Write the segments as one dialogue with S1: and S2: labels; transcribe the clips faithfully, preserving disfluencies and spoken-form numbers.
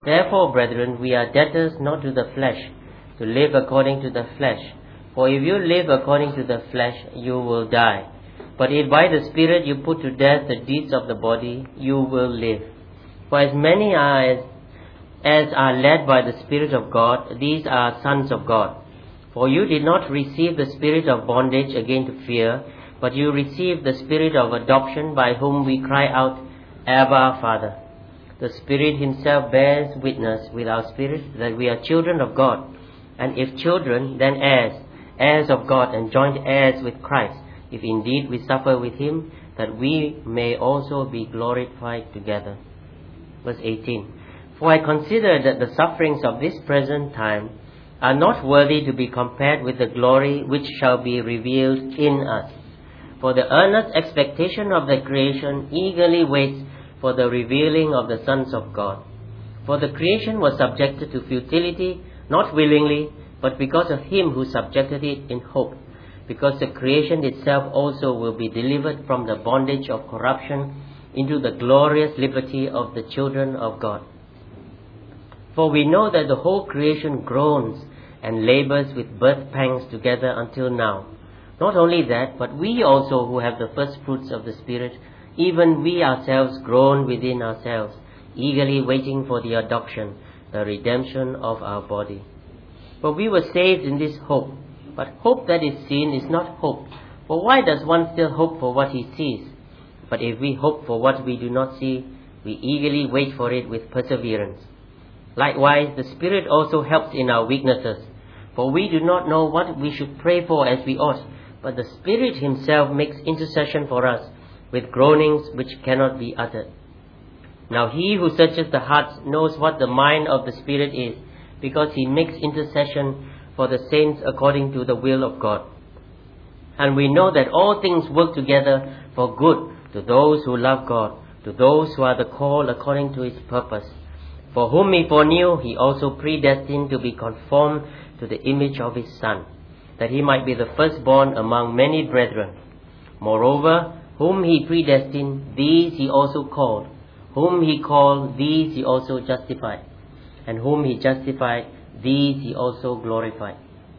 S1: Therefore, brethren, we are debtors not to the flesh, to live according to the flesh. For if you live according to the flesh, you will die. But if by the Spirit you put to death the deeds of the body, you will live. For as many are as, as are led by the Spirit of God, these are sons of God. For you did not receive the spirit of bondage again to fear, but you received the Spirit of adoption, by whom we cry out, Abba, Father. The Spirit himself bears witness with our spirit that we are children of God. And if children, then heirs, heirs of God, and joint heirs with Christ, if indeed we suffer with him, that we may also be glorified together. Verse eighteen. For I consider that the sufferings of this present time are not worthy to be compared with the glory which shall be revealed in us. For the earnest expectation of the creation eagerly waits for the revealing of the sons of God. For the creation was subjected to futility, not willingly, but because of him who subjected it in hope, because the creation itself also will be delivered from the bondage of corruption into the glorious liberty of the children of God. For we know that the whole creation groans and labors with birth pangs together until now. Not only that, but we also who have the first fruits of the Spirit, even we ourselves groan within ourselves, eagerly waiting for the adoption, the redemption of our body. For we were saved in this hope. But hope that is seen is not hope. For why does one still hope for what he sees? But if we hope for what we do not see, we eagerly wait for it with perseverance. Likewise, the Spirit also helps in our weaknesses. For we do not know what we should pray for as we ought, but the Spirit himself makes intercession for us with groanings which cannot be uttered. Now he who searches the hearts knows what the mind of the Spirit is, because he makes intercession for the saints according to the will of God. And we know that all things work together for good to those who love God, to those who are the called according to his purpose. For whom he foreknew, he also predestined to be conformed to the image of his Son, that he might be the firstborn among many brethren. Moreover, whom he predestined, these he also called. Whom he called, these he also justified. And whom he justified, these he also glorified.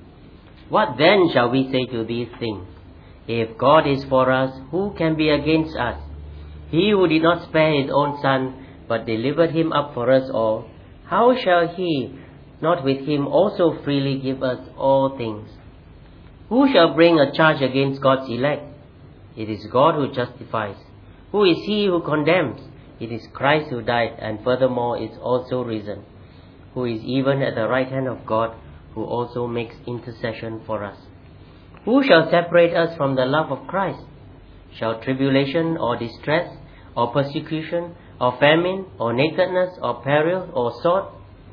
S1: What then shall we say to these things? If God is for us, who can be against us? He who did not spare his own Son, but delivered him up for us all, how shall he not with him also freely give us all things? Who shall bring a charge against God's elect? It is God who justifies. Who is he who condemns? It is Christ who died, and furthermore is also risen, who is even at the right hand of God, who also makes intercession for us. Who shall separate us from the love of Christ? Shall tribulation or distress or persecution or famine or nakedness or peril or sword?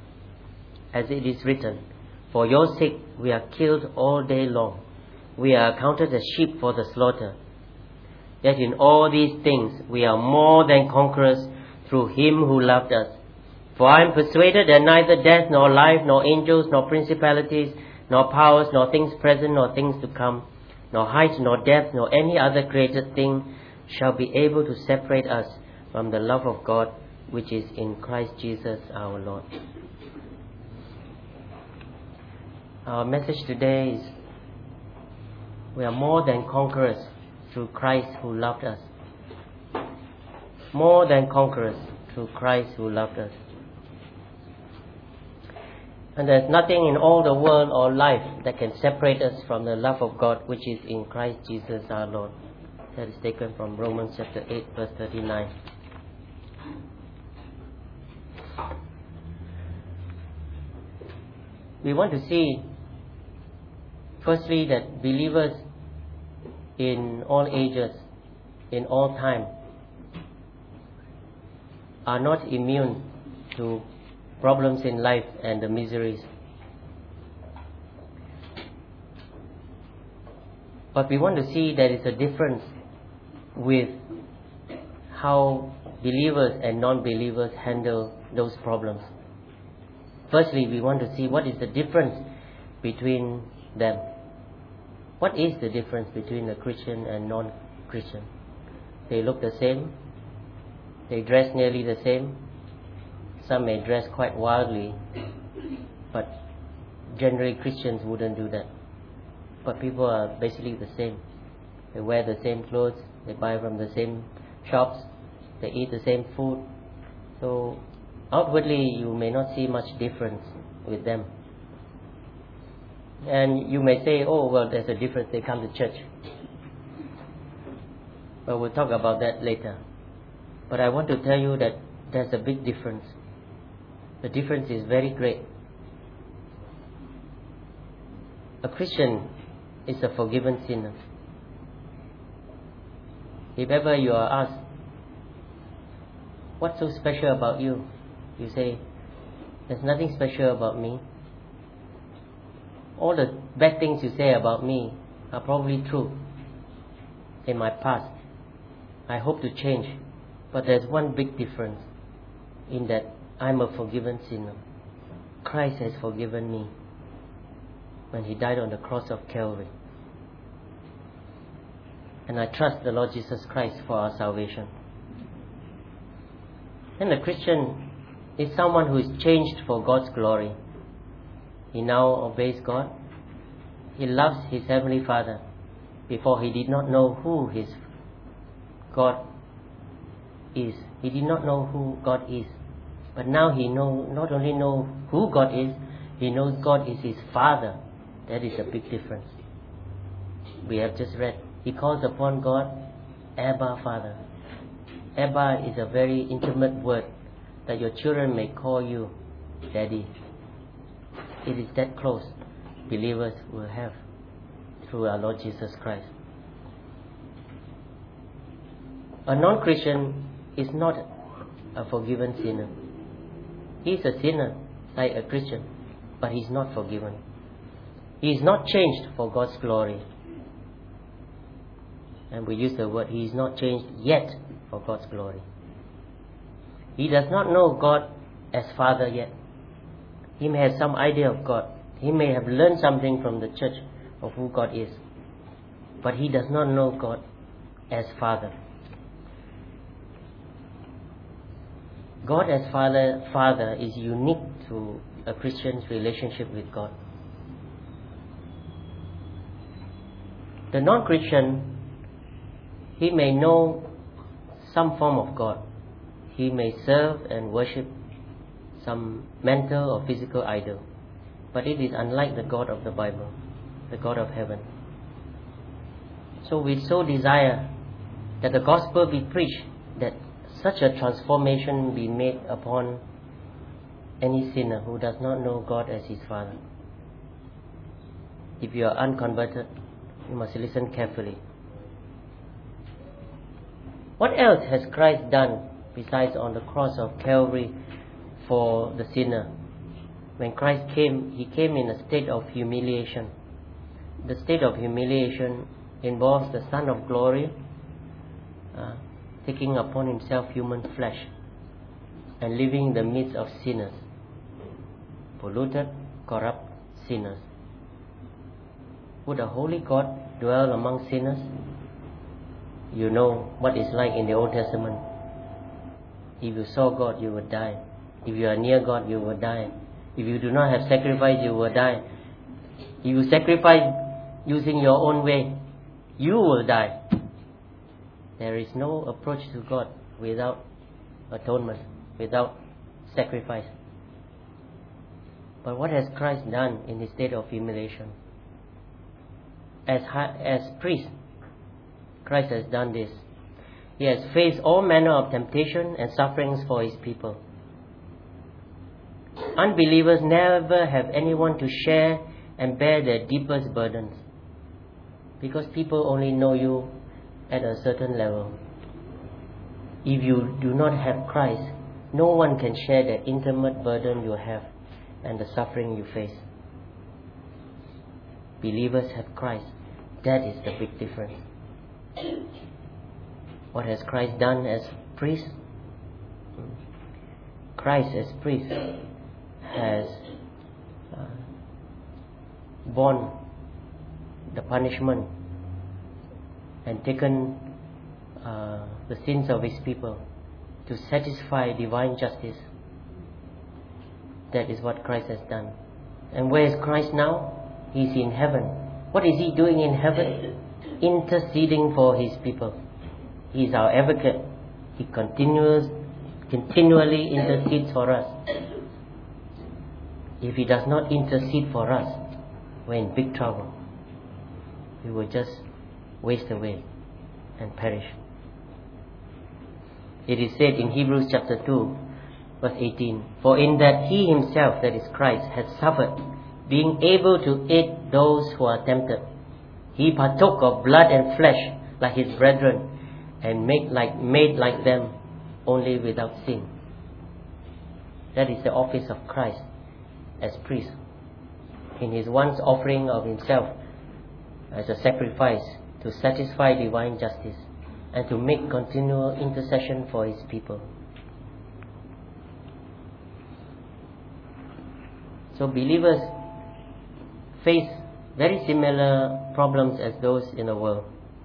S1: As it is written, for your sake we are killed all day long. We are accounted as sheep for the slaughter. Yet in all these things we are more than conquerors through him who loved us. For I am persuaded that neither death, nor life, nor angels, nor principalities, nor powers, nor things present, nor things to come, nor height, nor depth, nor any other created thing shall be able to separate us from the love of God which is in Christ Jesus our Lord. Our message today is, we are more than conquerors through Christ who loved us. More than conquerors through Christ who loved us. And there's nothing in all the world or life that can separate us from the love of God which is in Christ Jesus our Lord. That is taken from Romans chapter eight verse thirty-nine. We want to see, firstly, that believers in all ages, in all time, are not immune to problems in life and the miseries. But we want to see there is a difference with how believers and non-believers handle those problems. Firstly, we want to see what is the difference between them. What is the difference between a Christian and non-Christian? They look the same. They dress nearly the same. some may dress quite wildly, but generally Christians wouldn't do that. But people are basically the same. They wear the same clothes, they buy from the same shops, they eat the same food. So outwardly you may not see much difference with them. And you may say, oh, well, there's a difference, they come to church. But we'll talk about that later. But I want to tell you that there's a big difference. The difference is very great. A Christian is a forgiven sinner. If ever you are asked, what's so special about you? You say, there's nothing special about me. All the bad things you say about me are probably true in my past. I hope to change. But there's one big difference in that I'm a forgiven sinner. Christ has forgiven me when He died on the cross of Calvary. And I trust the Lord Jesus Christ for our salvation. And a Christian is someone who is changed for God's glory. He now obeys God. He loves his Heavenly Father. Before he did not know who his God is. He did not know who God is. But now he know not only know who God is, he knows God is his Father. That is a big difference. We have just read, he calls upon God, Abba, Father. Abba is a very intimate word that your children may call you Daddy. It is that close believers will have through our Lord Jesus Christ. A non-Christian is not a forgiven sinner. He is a sinner like a Christian, but he is not forgiven. He is not changed for God's glory. And we use the word, he is not changed yet for God's glory. He does not know God as Father yet. He may have some idea of God. He may have learned something from the church of who God is. But he does not know God as Father. God as Father, Father is unique to a Christian's relationship with God. The non-Christian, he may know some form of God. He may serve and worship some mental or physical idol. But it is unlike the God of the Bible, the God of heaven. So we so desire that the gospel be preached, that such a transformation be made upon any sinner who does not know God as his Father. If you are unconverted, you must listen carefully. What else has Christ done besides on the cross of Calvary for the sinner? When Christ came, He came in a state of humiliation. The state of humiliation involves the Son of Glory uh, taking upon Himself human flesh and living in the midst of sinners, polluted, corrupt sinners. Would a holy God dwell among sinners? You know what it's like in the Old Testament. If you saw God, you would die. If you are near God, you will die. If you do not have sacrifice, you will die. If you sacrifice using your own way, you will die. There is no approach to God without atonement, without sacrifice. But what has Christ done in His state of humiliation? As, as priest, Christ has done this. He has faced all manner of temptation and sufferings for His people. Unbelievers never have anyone to share and bear their deepest burdens, because people only know you at a certain level. If you do not have Christ, no one can share that intimate burden you have and the suffering you face. Believers have Christ. That is the big difference. What has Christ done as priest? Christ as priest has uh, borne the punishment and taken uh, the sins of His people to satisfy divine justice That is what Christ has done. And where is Christ now? He is in heaven. What is He doing in heaven? Interceding for His people. He is our advocate. He continues, continually intercedes for us. If He does not intercede for us, we're in big trouble. We will just waste away and perish. It is said in Hebrews chapter two, verse eighteen, "For in that He Himself, that is Christ, has suffered, being able to aid those who are tempted, He partook of blood and flesh like His brethren, and made like, made like them, only without sin." That is the office of Christ as priest. In His once offering of Himself as a sacrifice to satisfy divine justice and to make continual intercession for His people. So believers face very similar problems as those in the world.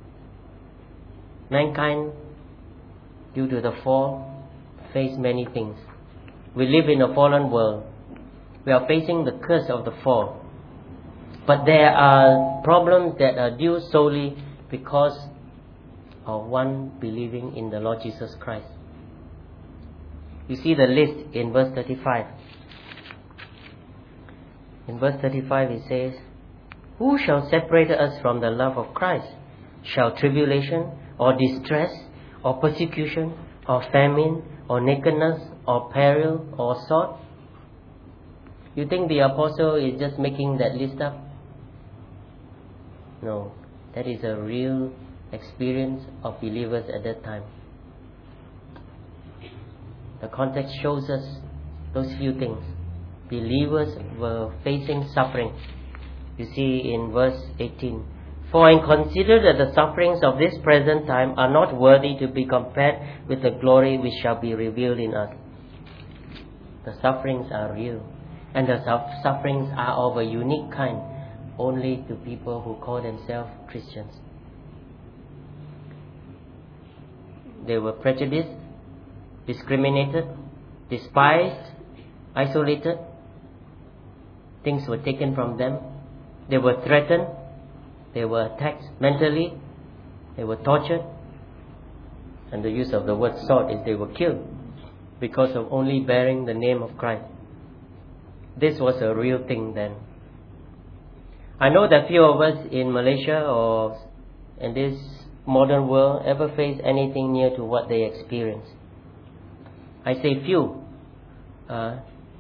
S1: Mankind, due to the fall, face many things. We live in a fallen world. We are facing the curse of the fall. But there are problems that are due solely because of one believing in the Lord Jesus Christ. You see the list in verse thirty-five. In verse thirty-five it says, "Who shall separate us from the love of Christ? Shall tribulation, or distress, or persecution, or famine, or nakedness, or peril, or sword?" You think the apostle is just making that list up? No, that is a real experience of believers at that time. The context shows us those few things. Believers were facing suffering. You see in verse eighteen, "For I consider that the sufferings of this present time are not worthy to be compared with the glory which shall be revealed in us." The sufferings are real, and the sufferings are of a unique kind, only to people who call themselves Christians. They were prejudiced, discriminated, despised, isolated. Things were taken from them. They were threatened. They were attacked mentally. They were tortured. And the use of the word sword is they were killed because of only bearing the name of Christ. This was a real thing then. I know that few of us in Malaysia or in this modern world ever face anything near to what they experience. I say few uh,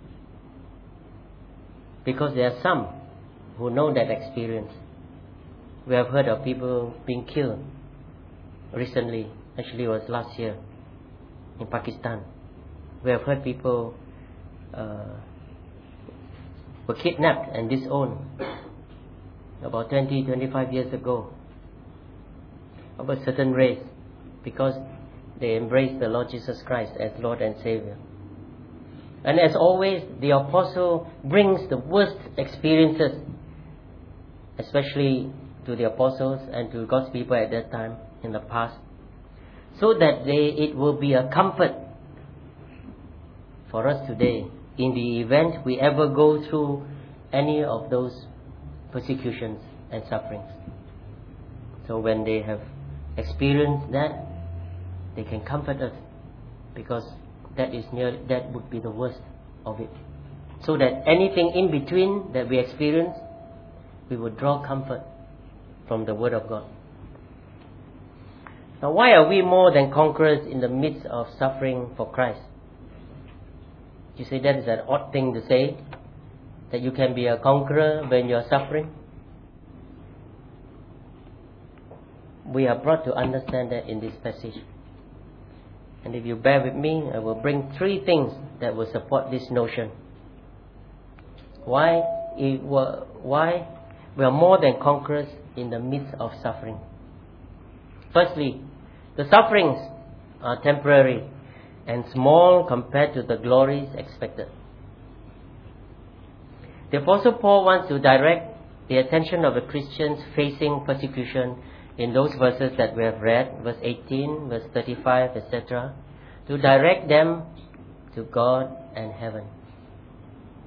S1: because there are some who know that experience. We have heard of people being killed recently. Actually, it was last year in Pakistan. We have heard people uh, were kidnapped and disowned about twenty, twenty-five years ago of a certain race because they embraced the Lord Jesus Christ as Lord and Savior. And as always, the apostle brings the worst experiences, especially to the apostles and to God's people at that time in the past, so that they, it will be a comfort for us today in the event we ever go through any of those persecutions and sufferings. So when they have experienced that, they can comfort us, because that is near, that would be the worst of it. So that anything in between that we experience, we would draw comfort from the Word of God. Now, why are we more than conquerors in the midst of suffering for Christ? You say that is an odd thing to say, that you can be a conqueror when you are suffering. We are brought to understand that in this passage. And if you bear with me, I will bring three things that will support this notion. Why, it were, why we are more than conquerors in the midst of suffering. Firstly, the sufferings are temporary and small compared to the glories expected. The Apostle Paul wants to direct the attention of the Christians facing persecution in those verses that we have read, verse eighteen, verse thirty-five, et cetera, to direct them to God and heaven.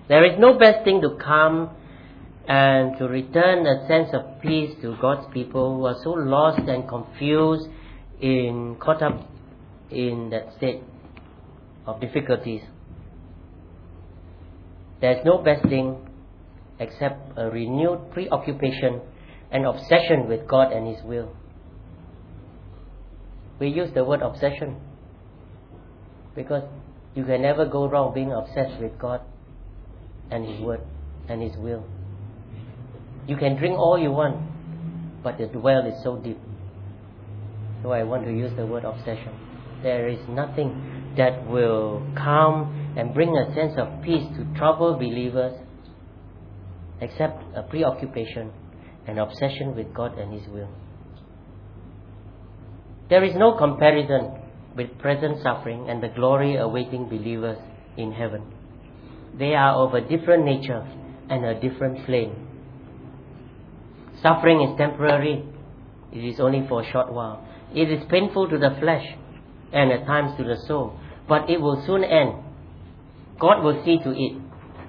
S1: There is no best thing to come and to return a sense of peace to God's people who are so lost and confused, in caught up in that state of difficulties. There is no best thing except a renewed preoccupation and obsession with God and His will. We use the word obsession because you can never go wrong being obsessed with God and His word and His will. You can drink all you want, but the well is so deep. So I want to use the word obsession. There is nothing that will calm and bring a sense of peace to troubled believers except a preoccupation and obsession with God and His will. There is no comparison with present suffering and the glory awaiting believers in heaven. They are of a different nature and a different plane. Suffering is temporary. It is only for a short while. It is painful to the flesh and at times to the soul, but it will soon end. God will see to it.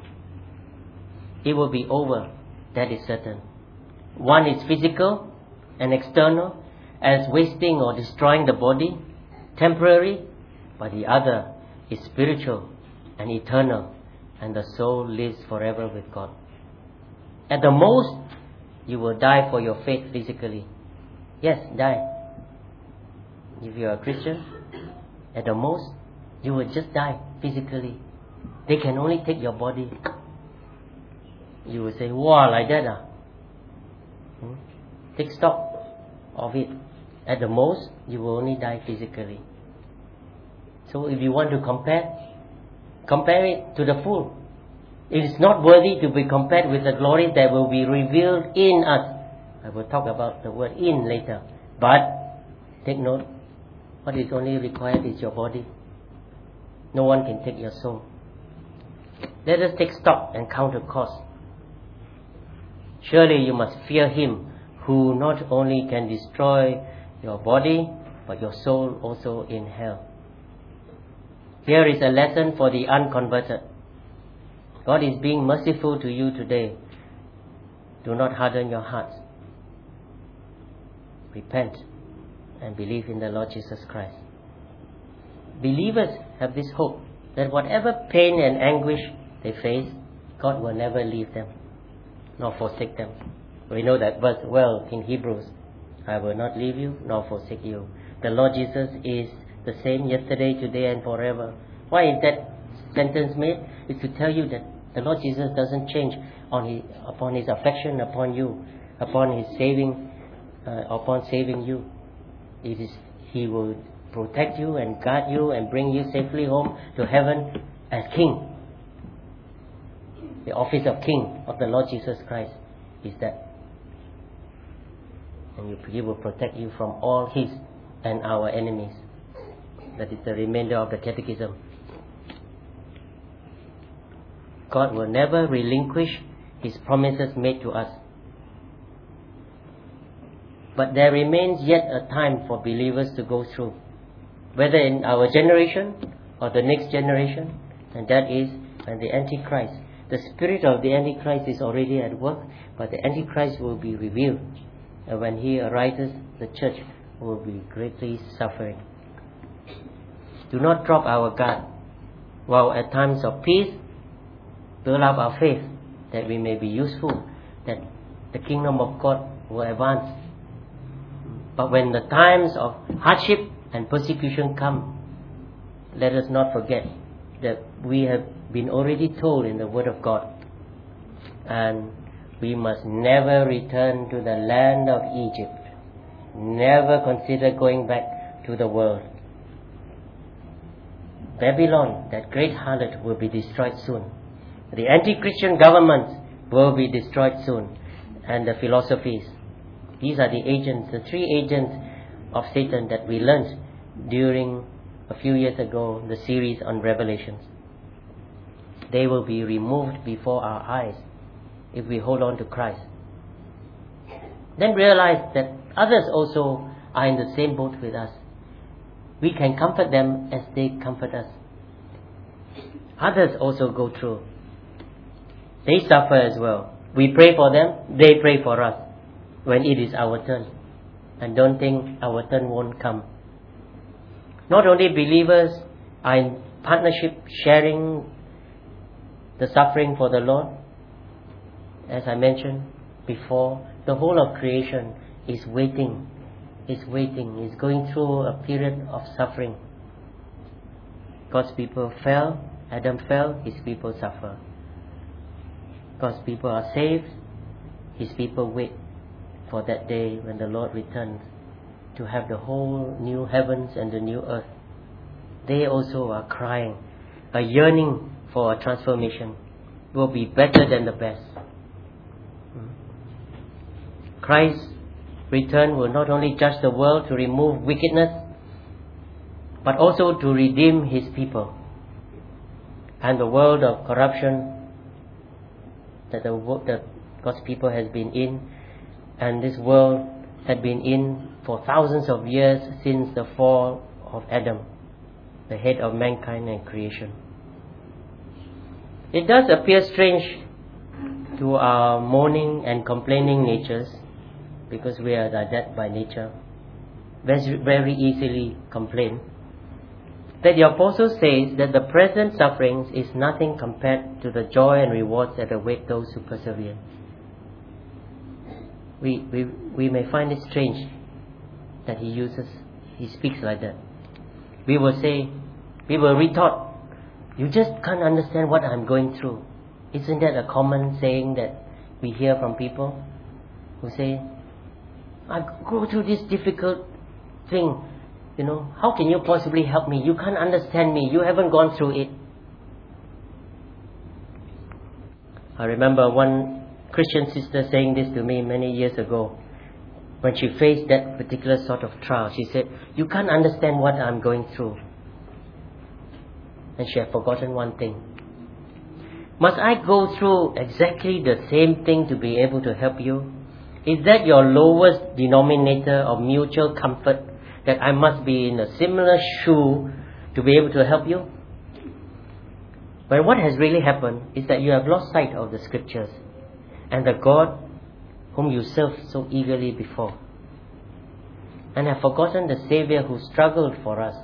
S1: It will be over. That is certain. One is physical and external, as wasting or destroying the body, temporary, but the other is spiritual and eternal, and the soul lives forever with God. At the most, you will die for your faith physically. Yes, die. If you are a Christian, at the most, you will just die physically. They can only take your body. You will say, wow, like that ah? Hmm? Take stock of it. At the most, you will only die physically. So if you want to compare, compare it to the full. It is not worthy to be compared with the glory that will be revealed in us. I will talk about the word in later. But, take note, what is only required is your body. No one can take your soul. Let us take stock and count the cost. Surely you must fear Him who not only can destroy your body, but your soul also in hell. Here is a lesson for the unconverted. God is being merciful to you today. Do not harden your hearts. Repent and believe in the Lord Jesus Christ. Believers have this hope that whatever pain and anguish they face, God will never leave them nor forsake them. We know that verse well in Hebrews. I will not leave you nor forsake you. The Lord Jesus is the same yesterday, today and forever. Why is that sentence made? It's to tell you that the Lord Jesus doesn't change on his, upon His affection upon you, upon His saving, uh, upon saving you. It is He will protect you and guard you and bring you safely home to heaven as King. The office of King of the Lord Jesus Christ is that. And you, He will protect you from all His and our enemies. That is the remainder of the catechism. God will never relinquish His promises made to us. But there remains yet a time for believers to go through, whether in our generation or the next generation, and that is when the Antichrist, the spirit of the Antichrist is already at work, but the Antichrist will be revealed. And when he arises, the church will be greatly suffering. Do not drop our guard, while at times of peace, build up our faith, that we may be useful, that the kingdom of God will advance. But when the times of hardship and persecution come, let us not forget that we have been already told in the Word of God, and we must never return to the land of Egypt. Never consider going back to the world. Babylon, that great harlot, will be destroyed soon. The anti-Christian governments will be destroyed soon, and the philosophies. These are the agents, the three agents of Satan that we learned during a few years ago, the series on Revelations. They will be removed before our eyes if we hold on to Christ. Then realize that others also are in the same boat with us. We can comfort them as they comfort us. Others also go through. They suffer as well. We pray for them, they pray for us when it is our turn. And don't think our turn won't come. Not only believers are in partnership sharing the suffering for the Lord. As I mentioned before, the whole of creation is waiting, is waiting, is going through a period of suffering. God's people fell, Adam fell, his people suffer. God's people are saved, his people wait for that day when the Lord returns to have the whole new heavens and the new earth. They also are crying, are yearning for a transformation. It will be better than the best. Christ's return will not only judge the world to remove wickedness, but also to redeem his people. And the world of corruption that the that God's people has been in, and this world had been in for thousands of years since the fall of Adam, the head of mankind and creation. It does appear strange to our mourning and complaining natures, because we are like that by nature, very, very easily complain, that the apostle says that the present sufferings is nothing compared to the joy and rewards that await those who persevere. We, we, we may find it strange that he uses, he speaks like that. We will say, we will retort, you just can't understand what I'm going through. Isn't that a common saying that we hear from people who say, I go through this difficult thing, you know, how can you possibly help me? You can't understand me, you haven't gone through it. I remember one Christian sister saying this to me many years ago. When she faced that particular sort of trial, she said, you can't understand what I'm going through. And she had forgotten one thing. Must I go through exactly the same thing to be able to help you? Is that your lowest denominator of mutual comfort, that I must be in a similar shoe to be able to help you? But what has really happened is that you have lost sight of the scriptures and the God whom you served so eagerly before, and have forgotten the Savior who struggled for us,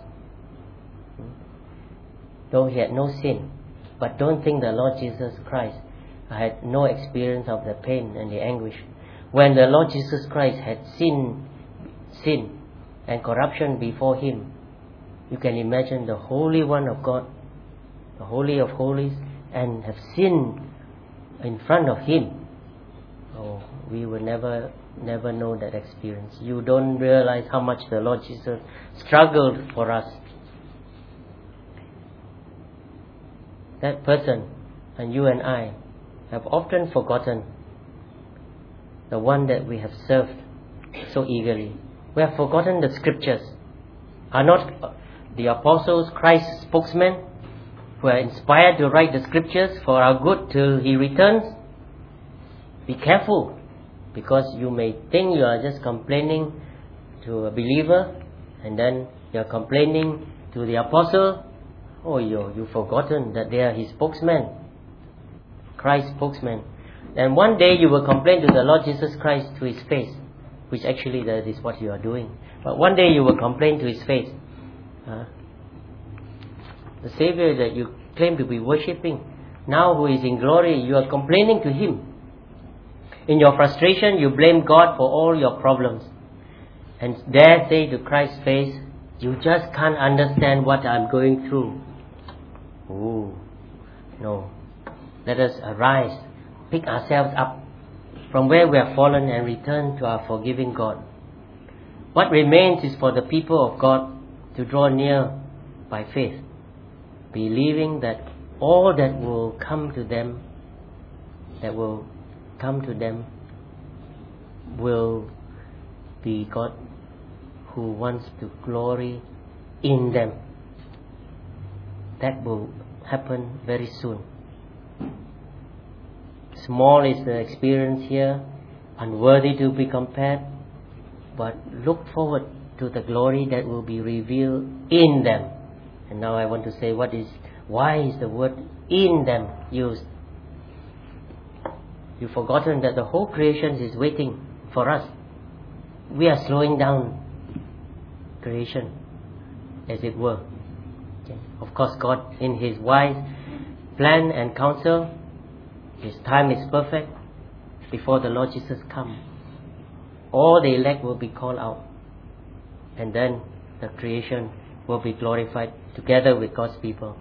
S1: though he had no sin. But don't think the Lord Jesus Christ had no experience of the pain and the anguish. When the Lord Jesus Christ had sin, sin and corruption before him, you can imagine the Holy One of God, the Holy of Holies, and have sinned in front of him. Oh, we will never, never know that experience. You don't realize how much the Lord Jesus struggled for us. That person and you and I have often forgotten the one that we have served so eagerly. We have forgotten the scriptures. Are not the apostles Christ's spokesmen, who are inspired to write the scriptures for our good till he returns? Be careful, because you may think you are just complaining to a believer, and then you are complaining to the apostle. Oh, yo, you've forgotten that they are his spokesmen, Christ's spokesmen. And one day you will complain to the Lord Jesus Christ to his face, which actually that is what you are doing. But one day you will complain to his face. Uh, the Savior that you claim to be worshipping, now who is in glory, you are complaining to him. In your frustration, you blame God for all your problems, and dare say to Christ's face, you just can't understand what I'm going through. Oh, no. Let us arise, pick ourselves up from where we have fallen, and return to our forgiving God. What remains is for the people of God to draw near by faith, believing that all that will come to them, that will come to them, will be God who wants to glory in them. That will happen very soon. Small is the experience here, unworthy to be compared, but look forward to the glory that will be revealed in them. And now I want to say, what is, why is the word in them used? You've forgotten that the whole creation is waiting for us. We are slowing down creation, as it were. Okay. Of course, God, in His wise plan and counsel, His time is perfect. Before the Lord Jesus comes, all the elect will be called out, and then the creation will be glorified together with God's people.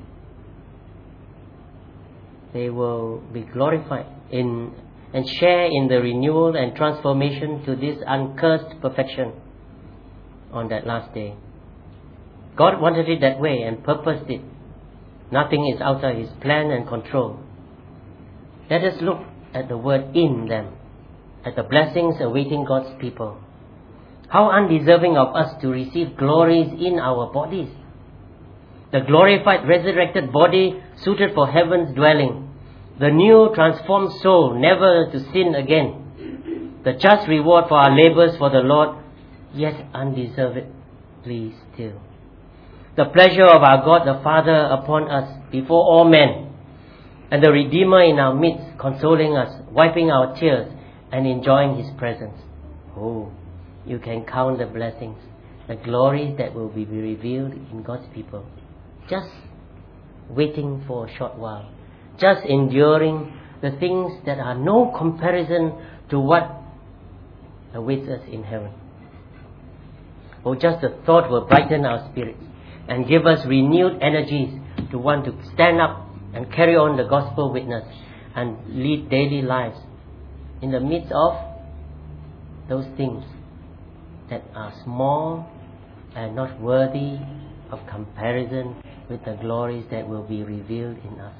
S1: They will be glorified in and share in the renewal and transformation to this uncursed perfection on that last day. God wanted it that way and purposed it. Nothing is outside His plan and control. Let us look at the word "in them," at the blessings awaiting God's people. How undeserving of us to receive glories in our bodies. The glorified resurrected body suited for heaven's dwelling. The new transformed soul never to sin again. The just reward for our labors for the Lord, yet undeservedly still. The pleasure of our God the Father upon us before all men. And the Redeemer in our midst, consoling us, wiping our tears, and enjoying His presence. Oh, you can count the blessings, the glories that will be revealed in God's people. Just waiting for a short while. Just enduring the things that are no comparison to what awaits us in heaven. Oh, just the thought will brighten our spirits and give us renewed energies to want to stand up and carry on the gospel witness and lead daily lives in the midst of those things that are small and not worthy of comparison with the glories that will be revealed in us.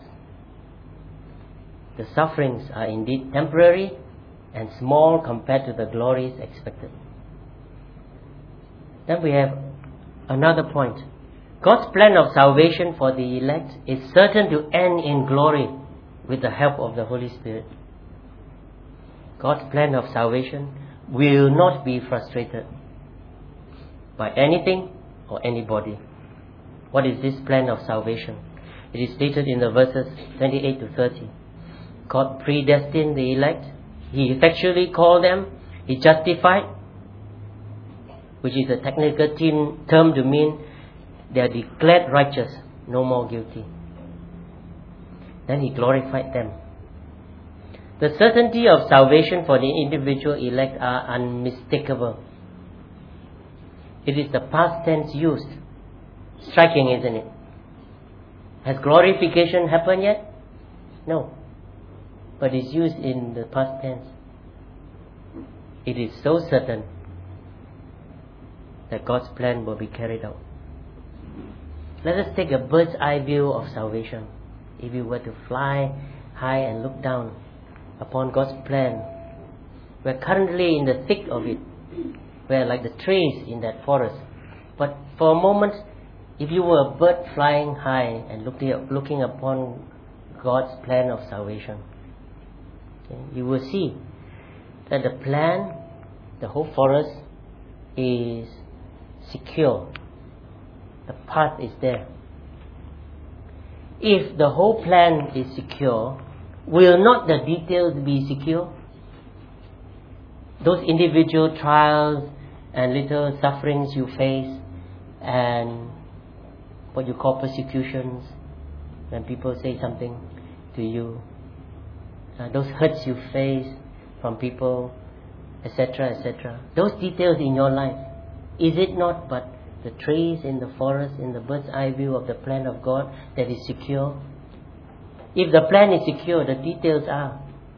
S1: The sufferings are indeed temporary and small compared to the glories expected. Then we have another point. God's plan of salvation for the elect is certain to end in glory with the help of the Holy Spirit. God's plan of salvation will not be frustrated by anything or anybody. What is this plan of salvation? It is stated in the verses twenty-eight to thirty. God predestined the elect. He effectually called them. He justified, which is a technical term to mean they are declared righteous, no more guilty. Then He glorified them. The certainty of salvation for the individual elect are unmistakable. It is the past tense used. Striking, isn't it? Has glorification happened yet? No. But it's used in the past tense. It is so certain that God's plan will be carried out. Let us take a bird's eye view of salvation. If you were to fly high and look down upon God's plan, we're currently in the thick of it. We're like the trees in that forest. But for a moment, if you were a bird flying high and looking, looking upon God's plan of salvation, okay, you will see that the plan, the whole forest is secure. The path is there. If the whole plan is secure, will not the details be secure? Those individual trials and little sufferings you face and what you call persecutions, when people say something to you, uh, those hurts you face from people, et cetera, et cetera. Those details in your life, is it not but the trees in the forest, in the bird's eye view of the plan of God that is secure? If the plan is secure, the details are.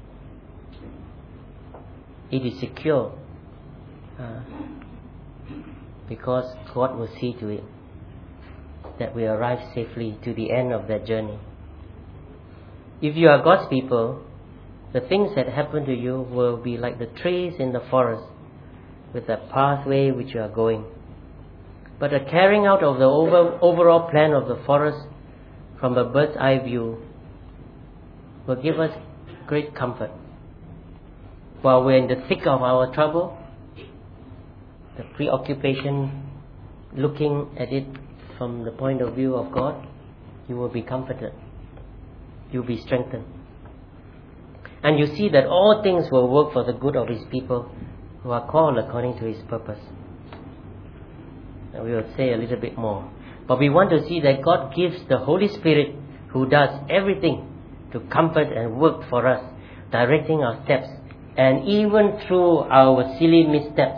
S1: It is secure uh, because God will see to it that we arrive safely to the end of that journey. If you are God's people, the things that happen to you will be like the trees in the forest with the pathway which you are going. But the carrying out of the over, overall plan of the forest from a bird's eye view will give us great comfort. While we're in the thick of our trouble, the preoccupation, looking at it from the point of view of God, you will be comforted. You'll be strengthened. And you see that all things will work for the good of His people who are called according to His purpose. And we will say a little bit more. But we want to see that God gives the Holy Spirit, who does everything to comfort and work for us, directing our steps, and even through our silly missteps.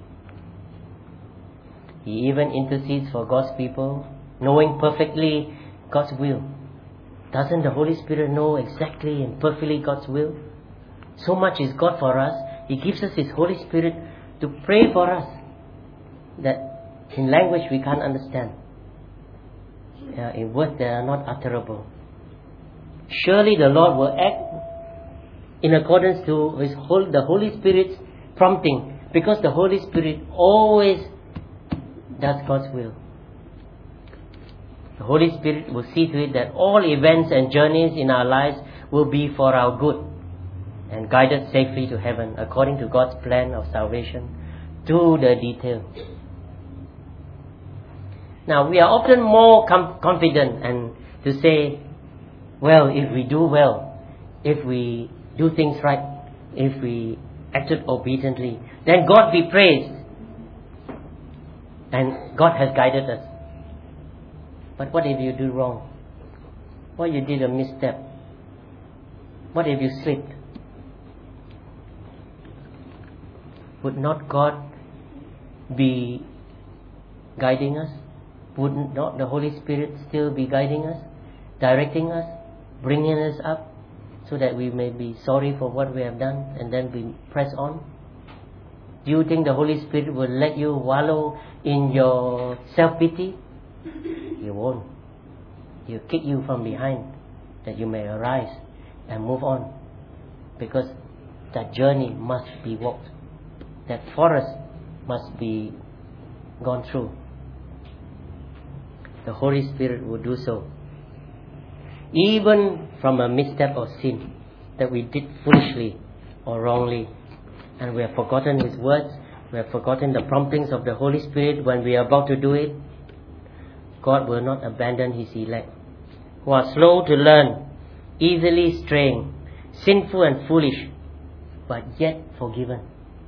S1: He even intercedes for God's people, knowing perfectly God's will. Doesn't the Holy Spirit know exactly and perfectly God's will? So much is God for us. He gives us His Holy Spirit to pray for us, that in language we can't understand, uh, in words that are not utterable. Surely the Lord will act in accordance to His whole, the Holy Spirit's prompting, because the Holy Spirit always does God's will. The Holy Spirit will see to it that all events and journeys in our lives will be for our good and guide us safely to heaven according to God's plan of salvation to the detail. Now, we are often more com- confident and to say, well, if we do well, if we do things right, if we acted obediently, then God be praised and God has guided us. But what if you do wrong? What if you did a misstep? What if you slipped? Would not God be guiding us? Would not the Holy Spirit still be guiding us, directing us, bringing us up, so that we may be sorry for what we have done and then we press on? Do you think the Holy Spirit will let you wallow in your self-pity? He won't. He'll kick you from behind, that you may arise and move on, because that journey must be walked, that forest must be gone through. The Holy Spirit will do so. Even from a misstep or sin that we did foolishly or wrongly, and we have forgotten His words, we have forgotten the promptings of the Holy Spirit when we are about to do it, God will not abandon His elect, who are slow to learn, easily straying, sinful and foolish, but yet forgiven.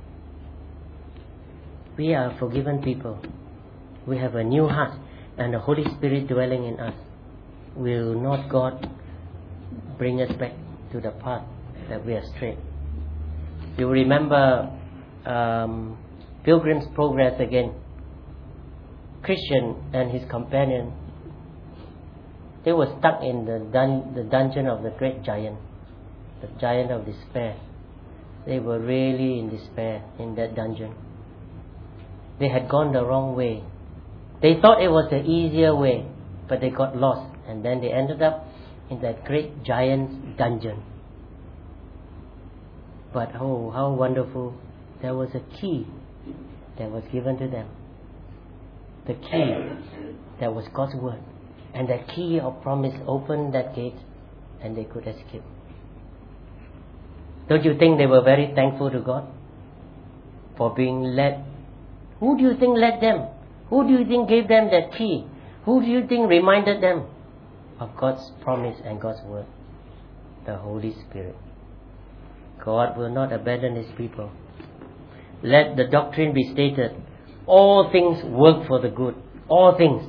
S1: We are forgiven people. We have a new heart and the Holy Spirit dwelling in us. Will not God bring us back to the path that we are straight? You remember um, Pilgrim's Progress again. Christian and his companion, they were stuck in the, dun- the dungeon of the great giant, the giant of despair. They were really in despair in that dungeon. They had gone the wrong way. They thought it was the easier way, but they got lost, and then they ended up in that great giant's dungeon. But oh, how wonderful! There was a key that was given to them. The key that was God's word, and that key of promise opened that gate, and they could escape. Don't you think they were very thankful to God for being led? Who do you think led them? Who do you think gave them that key? Who do you think reminded them of God's promise and God's word? The Holy Spirit. God will not abandon His people. Let the doctrine be stated. All things work for the good. All things.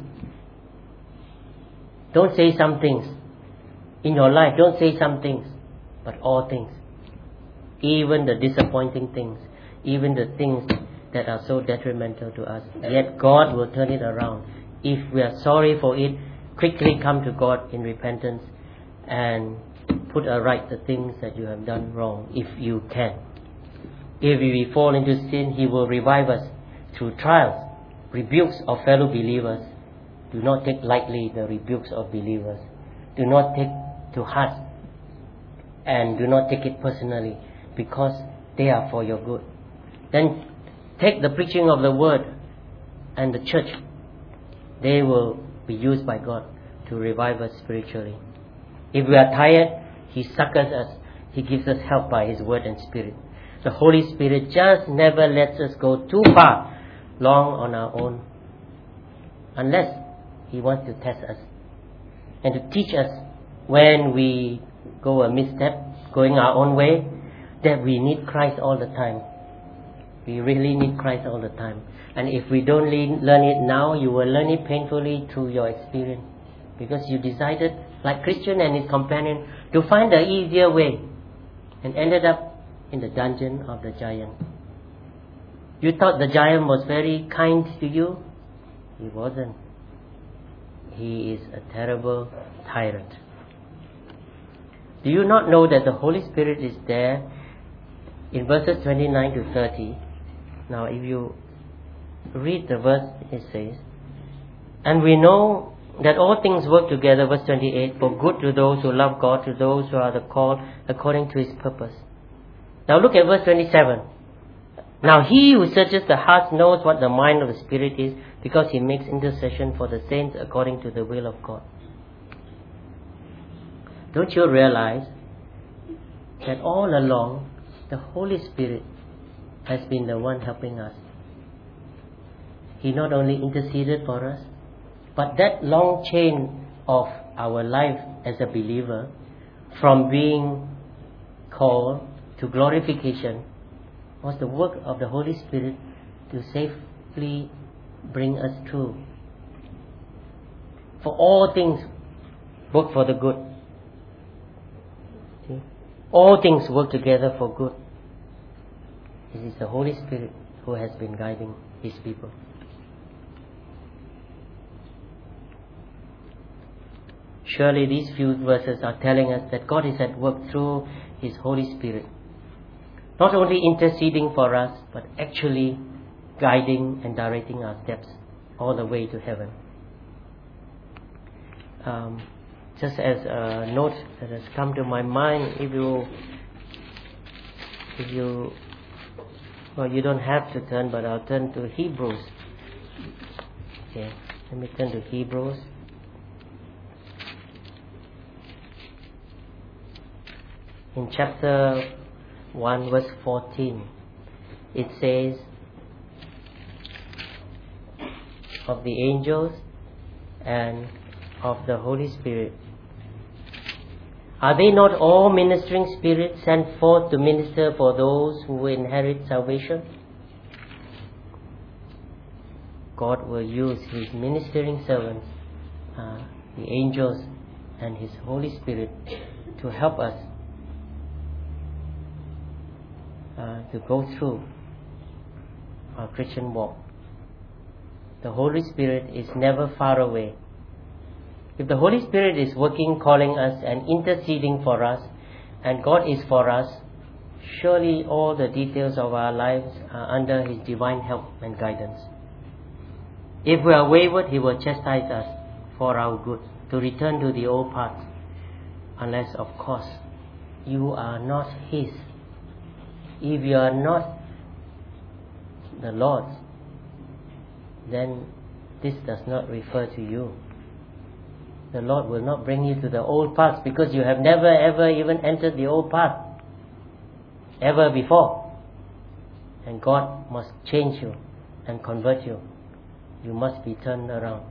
S1: Don't say some things. In your life, don't say some things, but all things. Even the disappointing things. Even the things that are so detrimental to us. Yet God will turn it around. If we are sorry for it, quickly come to God in repentance and put aright the things that you have done wrong, if you can. If we fall into sin, He will revive us through trials, rebukes of fellow believers. Do not take lightly the rebukes of believers. Do not take to heart, and do not take it personally, because they are for your good. Then take the preaching of the word and the church. They will be used by God to revive us spiritually. If we are tired, He succors us. He gives us help by His word and spirit. The Holy Spirit just never lets us go too far long on our own, unless He wants to test us and to teach us when we go a misstep going our own way, that we need Christ all the time. We really need Christ all the time. And if we don't learn it now, you will learn it painfully through your experience. Because you decided, like Christian and his companion, to find the easier way, and ended up in the dungeon of the giant. You thought the giant was very kind to you? He wasn't. He is a terrible tyrant. Do you not know that the Holy Spirit is there? In verses twenty-nine to thirty, now if you read the verse, it says, and we know that all things work together, verse twenty-eight, for good to those who love God, to those who are the called according to His purpose. Now look at verse twenty-seven. Now He who searches the hearts knows what the mind of the Spirit is, because He makes intercession for the saints according to the will of God. Don't you realize that all along the Holy Spirit has been the one helping us? He not only interceded for us, but that long chain of our life as a believer, from being called to glorification, was the work of the Holy Spirit to safely bring us through. For all things work for the good. See? All things work together for good. It is the Holy Spirit who has been guiding His people. Surely these few verses are telling us that God is at work through His Holy Spirit. Not only interceding for us, but actually guiding and directing our steps all the way to heaven. Um, just as a note that has come to my mind, if you, if you, well, you don't have to turn, but I'll turn to Hebrews. Okay, let me turn to Hebrews. In chapter one, verse fourteen, it says, of the angels and of the Holy Spirit, are they not all ministering spirits sent forth to minister for those who will inherit salvation? God will use His ministering servants, uh, the angels and His Holy Spirit, to help us Uh, to go through our Christian walk. The Holy Spirit is never far away. If the Holy Spirit is working, calling us and interceding for us, and God is for us, surely all the details of our lives are under His divine help and guidance. If we are wayward, He will chastise us for our good, to return to the old path, unless, of course, you are not His. If you are not the Lord's, then this does not refer to you. The Lord will not bring you to the old path, because you have never ever even entered the old path ever before. And God must change you and convert you. You must be turned around.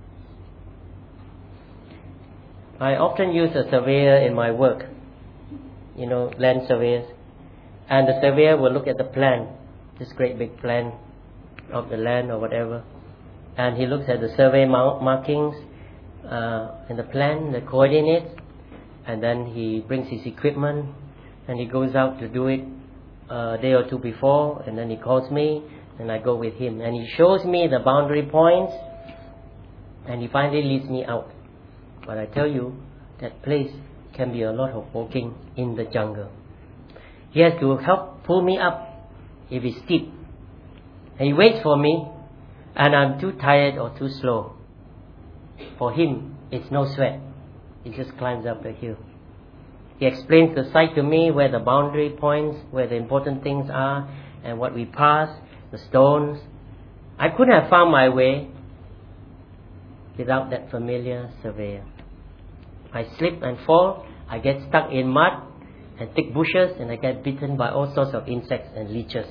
S1: I often use a surveyor in my work, you know, land surveyors. And the surveyor will look at the plan, this great big plan of the land or whatever. And he looks at the survey markings uh, in the plan, the coordinates. And then he brings his equipment and he goes out to do it a day or two before. And then he calls me and I go with him. And he shows me the boundary points. And he finally leads me out. But I tell you, that place can be a lot of walking in the jungle. He has to help pull me up if it's steep. And he waits for me, and I'm too tired or too slow. For him, it's no sweat. He just climbs up the hill. He explains the site to me, where the boundary points, where the important things are, and what we pass, the stones. I couldn't have found my way without that familiar surveyor. I slip and fall, I get stuck in mud and thick bushes, and I get bitten by all sorts of insects and leeches.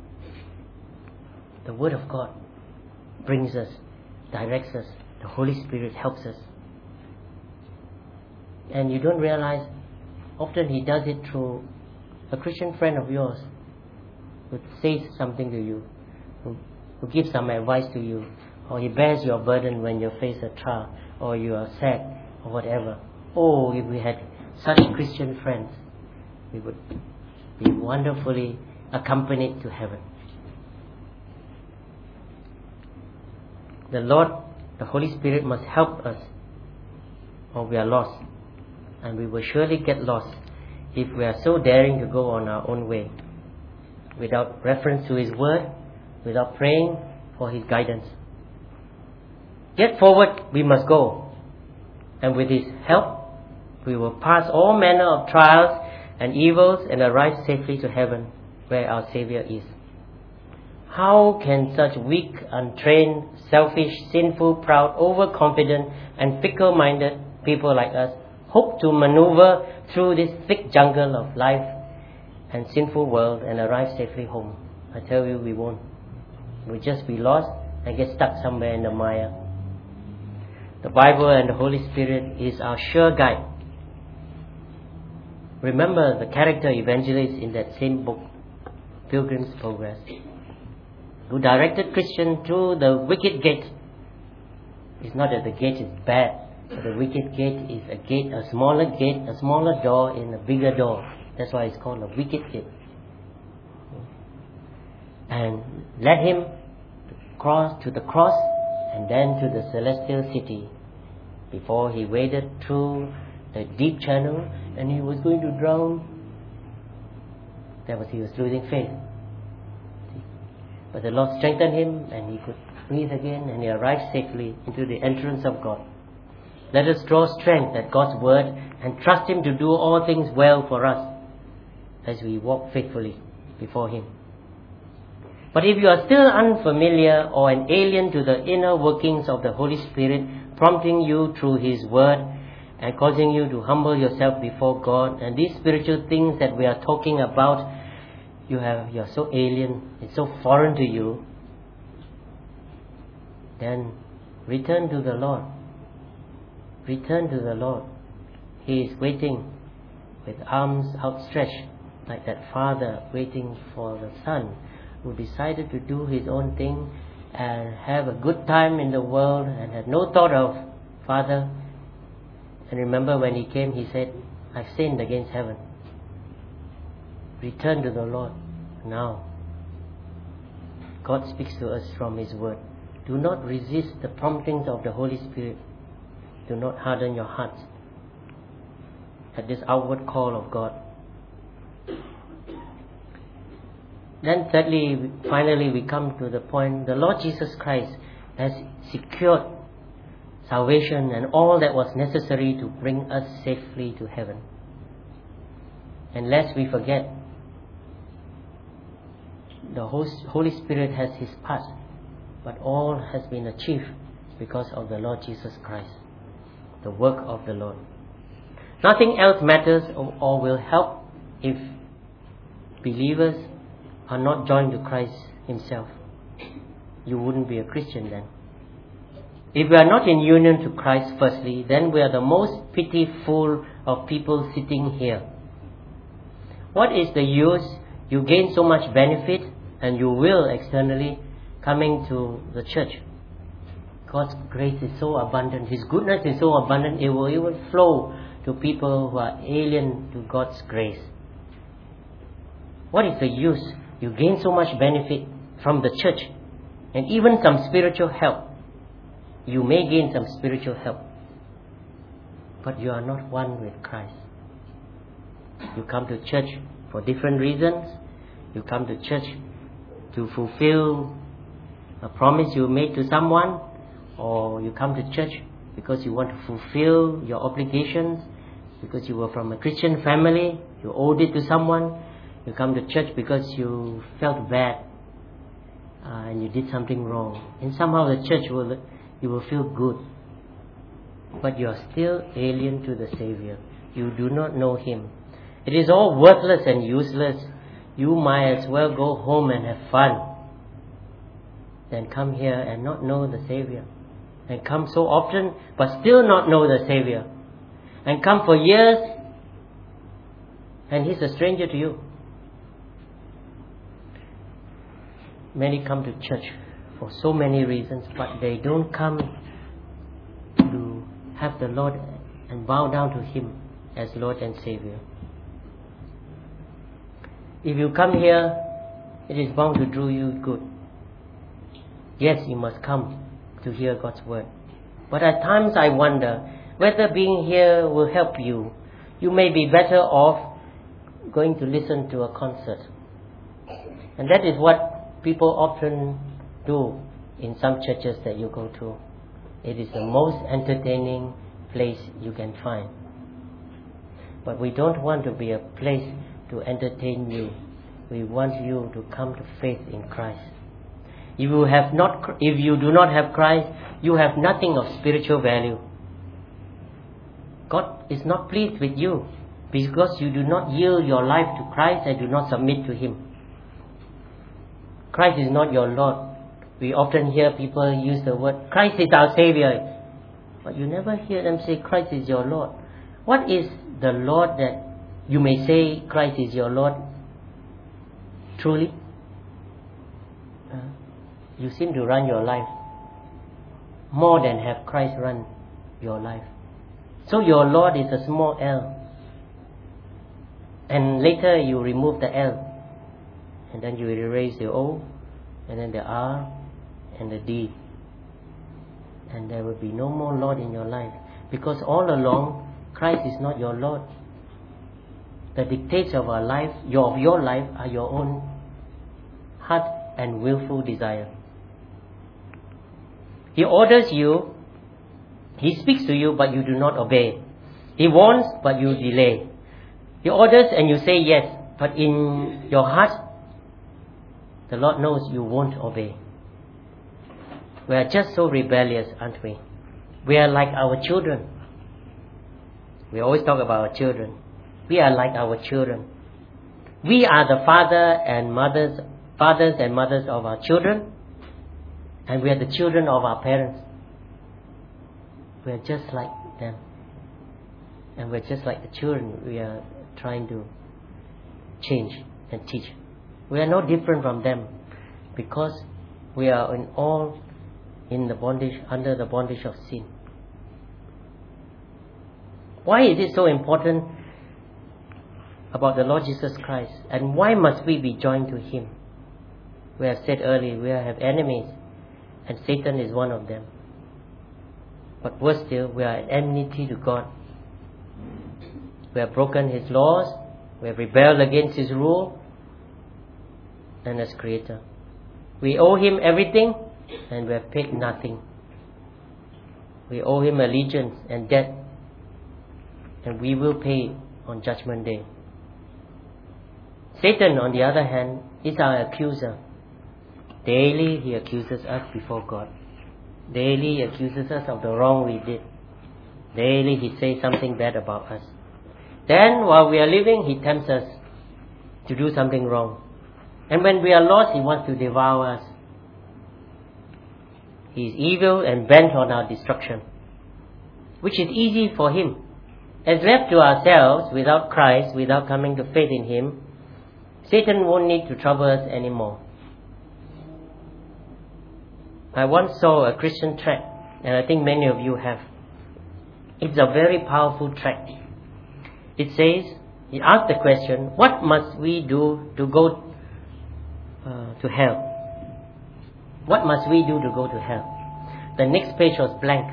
S1: The Word of God brings us, directs us. The Holy Spirit helps us. And you don't realize Often He does it through a Christian friend of yours who says something to you, who, who gives some advice to you, or He bears your burden when you face a trial, or you are sad, or whatever. Oh, if we had such Christian friends, we would be wonderfully accompanied to heaven. The Lord, the Holy Spirit must help us, or we are lost. And we will surely get lost if we are so daring to go on our own way, without reference to His Word, without praying for His guidance. Yet forward we must go, and with His help we will pass all manner of trials and evils and arrive safely to heaven, where our Saviour is. How can such weak, untrained, selfish, sinful, proud, overconfident and fickle-minded people like us hope to maneuver through this thick jungle of life and sinful world and arrive safely home? I tell you, we won't. We'll just be lost and get stuck somewhere in the mire. The Bible and the Holy Spirit is our sure guide. Remember the character evangelist in that same book, Pilgrim's Progress, who directed Christian through the wicket gate. It's not that the gate is bad, but the wicket gate is a gate, a smaller gate, a smaller door in a bigger door. That's why it's called a wicket gate. And led him cross to the cross and then to the celestial city before he waded through the deep channel and he was going to drown. That was, he was losing faith. But the Lord strengthened him and he could breathe again and he arrived safely into the entrance of God. Let us draw strength at God's word and trust Him to do all things well for us as we walk faithfully before Him. But if you are still unfamiliar or an alien to the inner workings of the Holy Spirit, prompting you through His word and causing you to humble yourself before God, and these spiritual things that we are talking about, you have you are so alien, it's so foreign to you, then return to the Lord. Return to the Lord. He is waiting with arms outstretched, like that father waiting for the son who decided to do his own thing and have a good time in the world and had no thought of Father. And remember when he came, he said, I've sinned against heaven. Return to the Lord now. God speaks to us from His word. Do not resist the promptings of the Holy Spirit. Do not harden your hearts at this outward call of God. Then thirdly, finally we come to the point, the Lord Jesus Christ has secured salvation and all that was necessary to bring us safely to heaven. And lest we forget, the Holy Spirit has His part, but all has been achieved because of the Lord Jesus Christ, the work of the Lord. Nothing else matters or, or will help if believers are not joined to Christ Himself. You wouldn't be a Christian then. If we are not in union to Christ firstly, then we are the most pitiful of people sitting here. What is the use? You gain so much benefit, and you will externally, coming to the church. God's grace is so abundant. His goodness is so abundant, it will even flow to people who are alien to God's grace. What is the use? You gain so much benefit from the church and even some spiritual help. You may gain some spiritual help, but you are not one with Christ. You come to church for different reasons. You come to church to fulfill a promise you made to someone, or you come to church because you want to fulfill your obligations, because you were from a Christian family, you owed it to someone. You come to church because you felt bad uh, and you did something wrong, and somehow the church will, you will feel good, but you are still alien to the Savior. You do not know Him. It is all worthless and useless. You might as well go home and have fun than come here and not know the Savior, and come so often but still not know the Savior, and come for years and He's a stranger to you. Many come to church for so many reasons, but they don't come to have the Lord and bow down to Him as Lord and Savior. If you come here, it is bound to do you good. Yes, you must come to hear God's word. But at times I wonder whether being here will help you. You may be better off going to listen to a concert. And that is what people often do in some churches that you go to. It is the most entertaining place you can find. But we don't want to be a place to entertain you. We want you to come to faith in Christ. If you have not, if you do not have Christ, you have nothing of spiritual value. God is not pleased with you because you do not yield your life to Christ and do not submit to Him. Christ is not your Lord. We often hear people use the word, Christ is our Savior. But you never hear them say, Christ is your Lord. What is the Lord that you may say Christ is your Lord? Truly? Uh, you seem to run your life more than have Christ run your life. So your Lord is a small L. And later you remove the L. And then you erase the O, and then the R, and the D. And there will be no more Lord in your life. Because all along, Christ is not your Lord. The dictates of our life, your, of your life, are your own heart and willful desire. He orders you, He speaks to you, but you do not obey. He warns, but you delay. He orders and you say yes, but in your heart, the Lord knows you won't obey. We are just so rebellious, aren't we? We are like our children. We always talk about our children. We are like our children. We are the father and mothers, fathers and mothers of our children, and we are the children of our parents. We are just like them. And we're just like the children we are trying to change and teach. We are no different from them because we are in all in the bondage, under the bondage of sin. Why is it so important about the Lord Jesus Christ? And why must we be joined to Him? We have said earlier, we have enemies, and Satan is one of them. But worse still, we are at enmity to God. We have broken His laws, we have rebelled against His rule, and as Creator. We owe Him everything, and we have paid nothing. We owe Him allegiance and debt, and we will pay on Judgment Day. Satan, on the other hand, is our accuser. Daily he accuses us before God. Daily he accuses us of the wrong we did. Daily he says something bad about us. Then, while we are living, he tempts us to do something wrong. And when we are lost, he wants to devour us. He is evil and bent on our destruction, which is easy for him. As left to ourselves, without Christ, without coming to faith in Him, Satan won't need to trouble us anymore. I once saw a Christian tract, and I think many of you have. It's a very powerful tract. It says, it asks the question, what must we do to go uh, to hell? What must we do to go to hell? The next page was blank.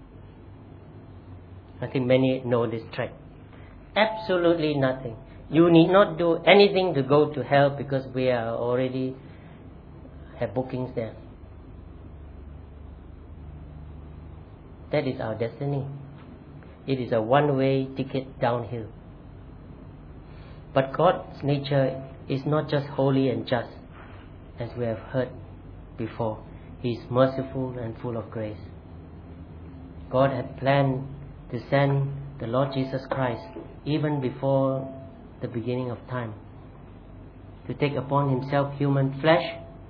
S1: I think many know this tract. Absolutely nothing. You need not do anything to go to hell because we are already have bookings there. That is our destiny. It is a one-way ticket downhill. But God's nature is not just holy and just, as we have heard before. He is merciful and full of grace. God had planned to send the Lord Jesus Christ even before the beginning of time, to take upon Himself human flesh,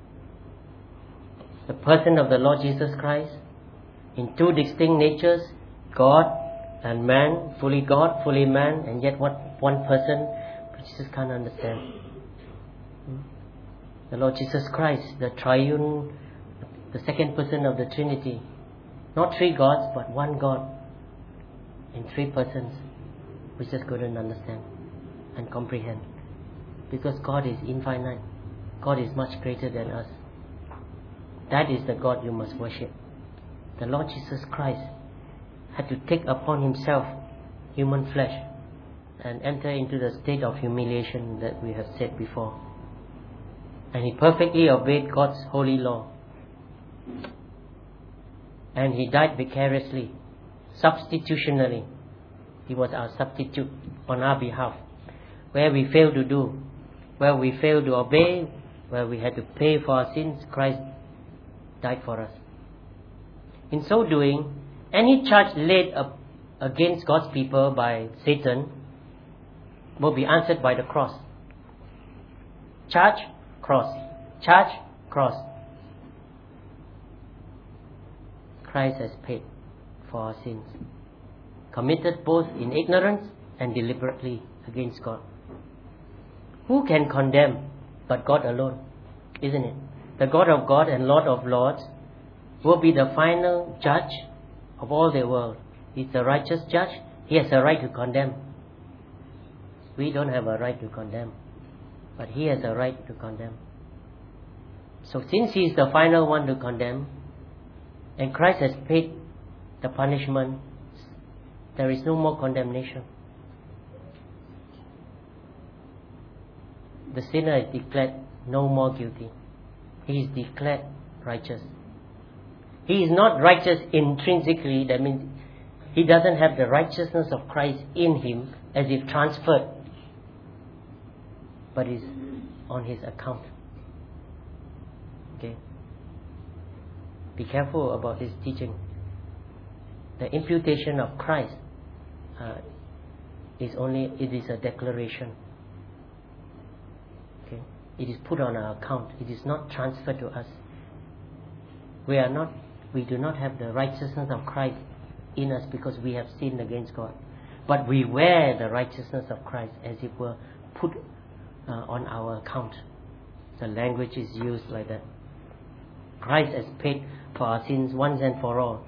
S1: the person of the Lord Jesus Christ, in two distinct natures, God and man, fully God, fully man, and yet what one person Jesus can't understand. Hmm? The Lord Jesus Christ, the triune, the second person of the Trinity, not three gods, but one God in three persons, we just couldn't understand and comprehend. Because God is infinite. God is much greater than us. That is the God you must worship. The Lord Jesus Christ had to take upon himself human flesh and enter into the state of humiliation that we have said before. And he perfectly obeyed God's holy law. And he died vicariously, substitutionally. He was our substitute on our behalf. Where we failed to do, where we failed to obey, where we had to pay for our sins, Christ died for us. In so doing, any charge laid up against God's people by Satan will be answered by the cross. Charge, cross. Charge, cross. Christ has paid for our sins, committed both in ignorance and deliberately against God. Who can condemn but God alone? Isn't it? The God of God and Lord of Lords will be the final judge of all the world. He's the righteous judge. He has a right to condemn. We don't have a right to condemn, but he has a right to condemn. So since he is the final one to condemn, and Christ has paid the punishment, there is no more condemnation. The sinner is declared no more guilty. He is declared righteous. He is not righteous intrinsically. That means he doesn't have the righteousness of Christ in him as if transferred, but is on his account. Okay? Be careful about this teaching. The imputation of Christ uh, is only, it is a declaration. Okay? It is put on our account. It is not transferred to us. We are not, we do not have the righteousness of Christ in us because we have sinned against God. But we wear the righteousness of Christ as it were put uh, on our account. The language is used like that. Christ has paid for our sins once and for all.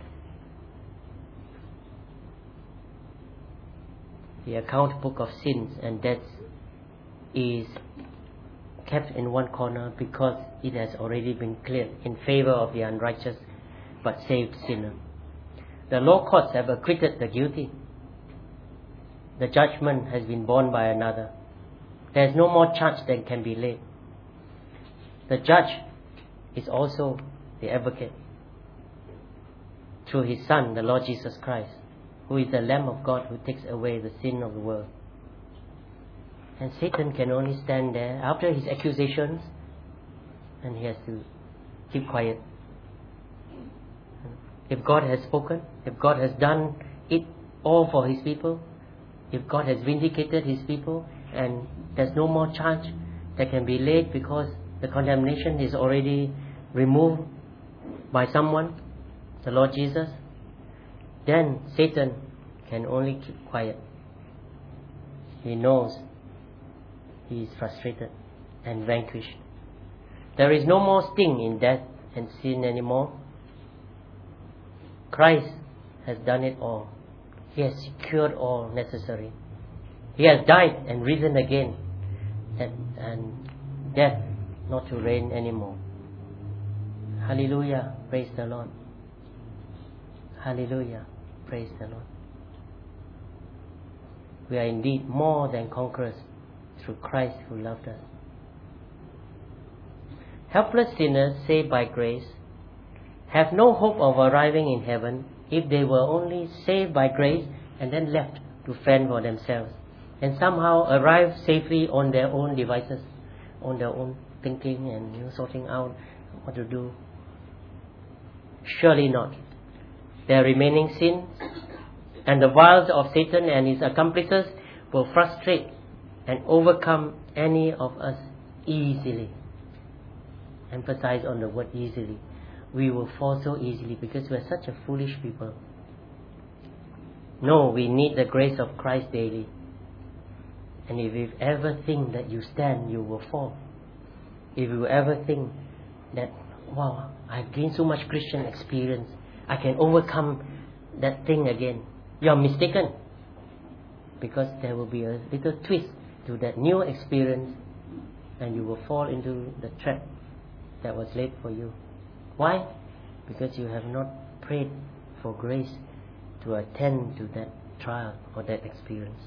S1: The account book of sins and deaths is kept in one corner because it has already been cleared in favor of the unrighteous but saved sinner. The law courts have acquitted the guilty. The judgment has been borne by another. There is no more charge that can be laid. The judge is also the advocate through his Son, the Lord Jesus Christ, who is the Lamb of God who takes away the sin of the world. And Satan can only stand there after his accusations, and he has to keep quiet. If God has spoken, if God has done it all for his people, if God has vindicated his people, and there's no more charge that can be laid because the condemnation is already removed by someone, the Lord Jesus, then Satan can only keep quiet. He knows he is frustrated and vanquished. There is no more sting in death and sin anymore. Christ has done it all. He has secured all necessary. He has died and risen again, and, and death not to reign anymore. Hallelujah. Praise the Lord. Hallelujah. Praise the Lord. We are indeed more than conquerors through Christ who loved us. Helpless sinners saved by grace have no hope of arriving in heaven if they were only saved by grace and then left to fend for themselves and somehow arrive safely on their own devices, on their own thinking and you know, sorting out what to do. Surely not. Their remaining sins and the wiles of Satan and his accomplices will frustrate and overcome any of us easily. Emphasize on the word easily. We will fall so easily because we are such a foolish people. No, we need the grace of Christ daily. And if you ever think that you stand, you will fall. If you ever think that, wow, I've gained so much Christian experience, I can overcome that thing again, you're mistaken. Because there will be a little twist to that new experience, and you will fall into the trap that was laid for you. Why? Because you have not prayed for grace to attend to that trial or that experience.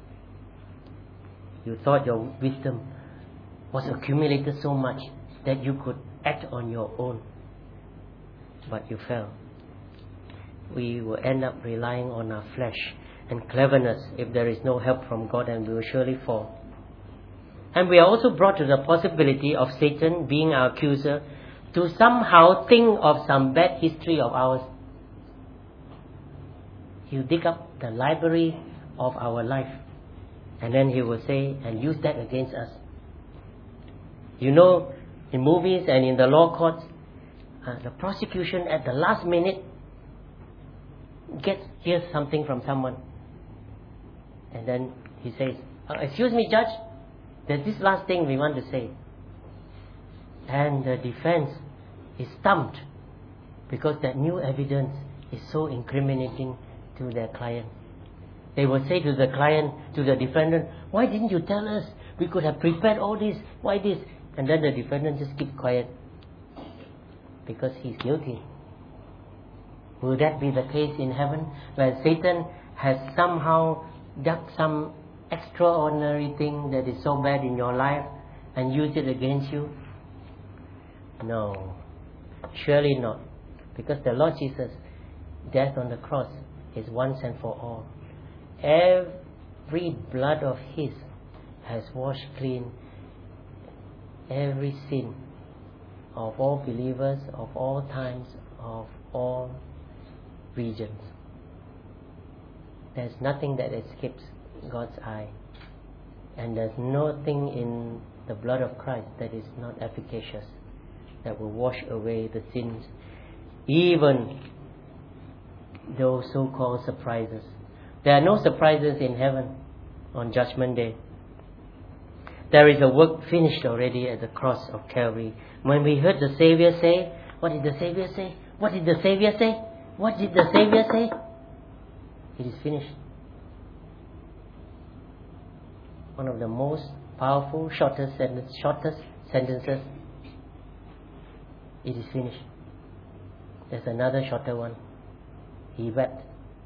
S1: You thought your wisdom was accumulated so much that you could act on your own, but you fell. We will end up relying on our flesh and cleverness if there is no help from God, and we will surely fall. And we are also brought to the possibility of Satan being our accuser to somehow think of some bad history of ours. He'll dig up the library of our life, and then he will say and use that against us. You know, in movies and in the law courts, uh, the prosecution at the last minute gets hears something from someone, and then he says, uh, excuse me, judge, there's this last thing we want to say. And the defense is stumped because that new evidence is so incriminating to their client. They will say to the client, to the defendant, why didn't you tell us? We could have prepared all this. Why this? And then the defendant just keep quiet because he's guilty. Will that be the case in heaven, where Satan has somehow dug some extraordinary thing that is so bad in your life and used it against you? No, surely not. Because the Lord Jesus' death on the cross is once and for all. Every blood of His has washed clean every sin of all believers, of all times, of all regions. There's nothing that escapes God's eye. And there's nothing in the blood of Christ that is not efficacious, that will wash away the sins, even those so-called surprises. There are no surprises in heaven on Judgment Day. There is a work finished already at the cross of Calvary. When we heard the Savior say, what did the Savior say? What did the Savior say? What did the Savior say? It is finished. One of the most powerful, shortest, sentence, shortest sentences. It is finished. There's another shorter one. He wept.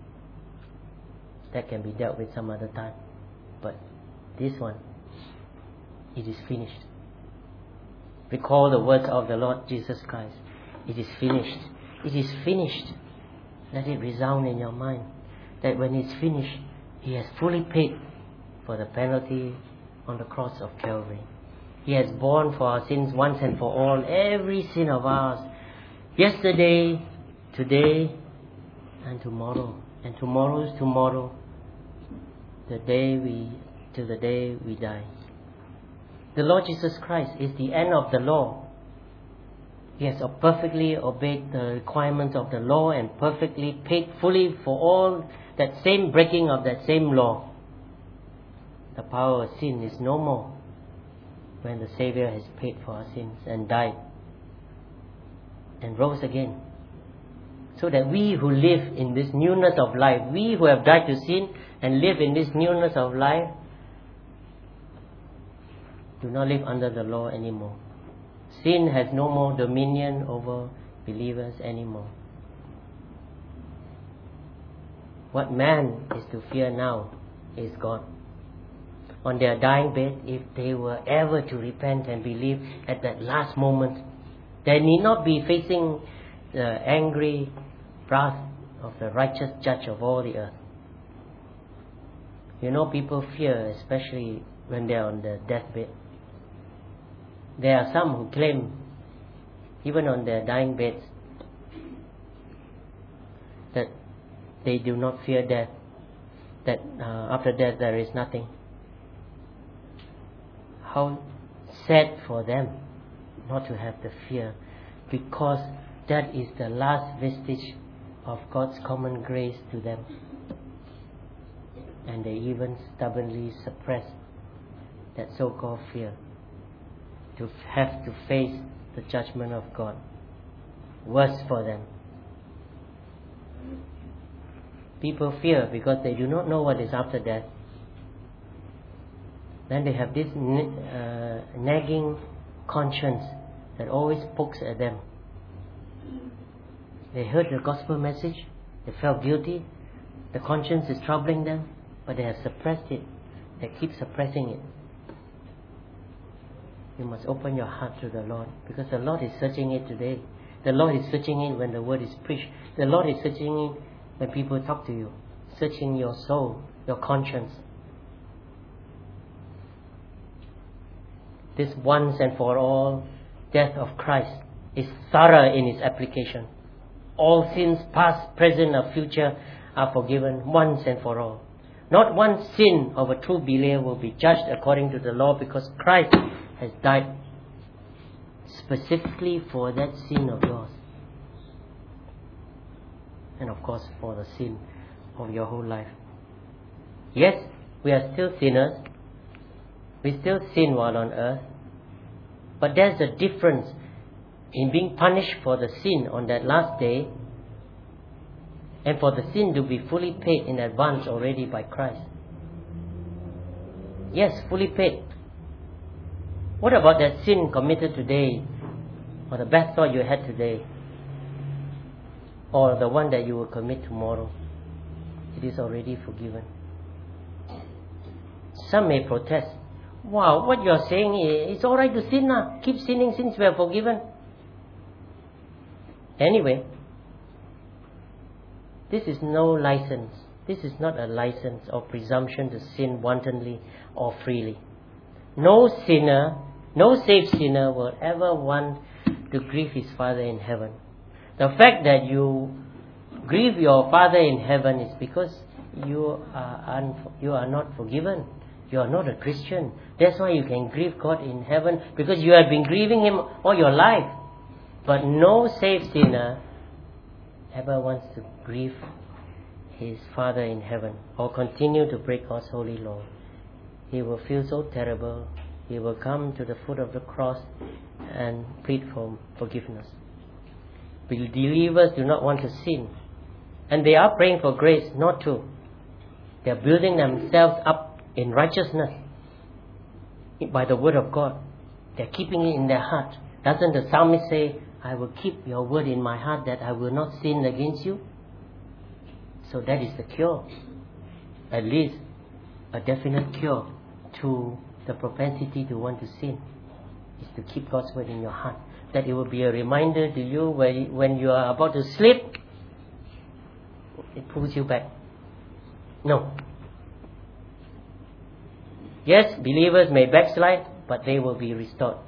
S1: That can be dealt with some other time. But this one, it is finished. Recall the words of the Lord Jesus Christ. It is finished. It is finished. Let it resound in your mind that when it's finished, He has fully paid for the penalty on the cross of Calvary. He has borne for our sins once and for all, every sin of ours, yesterday, today, and tomorrow. And tomorrow's tomorrow, the day we, till the day we die. The Lord Jesus Christ is the end of the law. He has perfectly obeyed the requirements of the law and perfectly paid fully for all that same breaking of that same law. The power of sin is no more when the Savior has paid for our sins and died and rose again. So that we who live in this newness of life, we who have died to sin and live in this newness of life, do not live under the law anymore. Sin has no more dominion over believers anymore. What man is to fear now is God. On their dying bed, if they were ever to repent and believe at that last moment, they need not be facing the angry wrath of the righteous judge of all the earth. You know, people fear, especially when they are on their deathbed. There are some who claim, even on their dying beds, that they do not fear death, that uh, after death there is nothing. How sad for them not to have the fear, because that is the last vestige of God's common grace to them. And they even stubbornly suppress that so-called fear, to have to face the judgment of God. Worse for them. People fear because they do not know what is after death. Then they have this uh, nagging conscience that always pokes at them. They heard the gospel message, they felt guilty, the conscience is troubling them, but they have suppressed it. They keep suppressing it. You must open your heart to the Lord, because the Lord is searching it today. The Lord is searching it when the word is preached. The Lord is searching it when people talk to you, searching your soul, your conscience. This once and for all death of Christ is thorough in its application. All sins, past, present, or future, are forgiven once and for all. Not one sin of a true believer will be judged according to the law, because Christ has died specifically for that sin of yours. And of course for the sin of your whole life. Yes, we are still sinners. We still sin while on earth. But there's a difference in being punished for the sin on that last day, and for the sin to be fully paid in advance already by Christ. Yes, fully paid. What about that sin committed today, or the bad thought you had today, or the one that you will commit tomorrow? It is already forgiven. Some may protest. Wow, what you are saying is, it's alright to sin now. Keep sinning since we are forgiven. Anyway, this is no license. This is not a license or presumption to sin wantonly or freely. No sinner, no saved sinner will ever want to grieve his Father in heaven. The fact that you grieve your Father in heaven is because you are un- you are not forgiven. You are not a Christian. That's why you can grieve God in heaven, because you have been grieving Him all your life. But no saved sinner ever wants to grieve his Father in heaven or continue to break God's holy law. He will feel so terrible. He will come to the foot of the cross and plead for forgiveness. Believers do not want to sin, and they are praying for grace not to. They are building themselves up in righteousness by the word of God. They are keeping it in their heart. Doesn't the psalmist say, I will keep your word in my heart that I will not sin against you? So that is the cure. At least a definite cure to the propensity to want to sin is to keep God's word in your heart. That it will be a reminder to you when, when you are about to sleep, it pulls you back. No. Yes, believers may backslide, but they will be restored.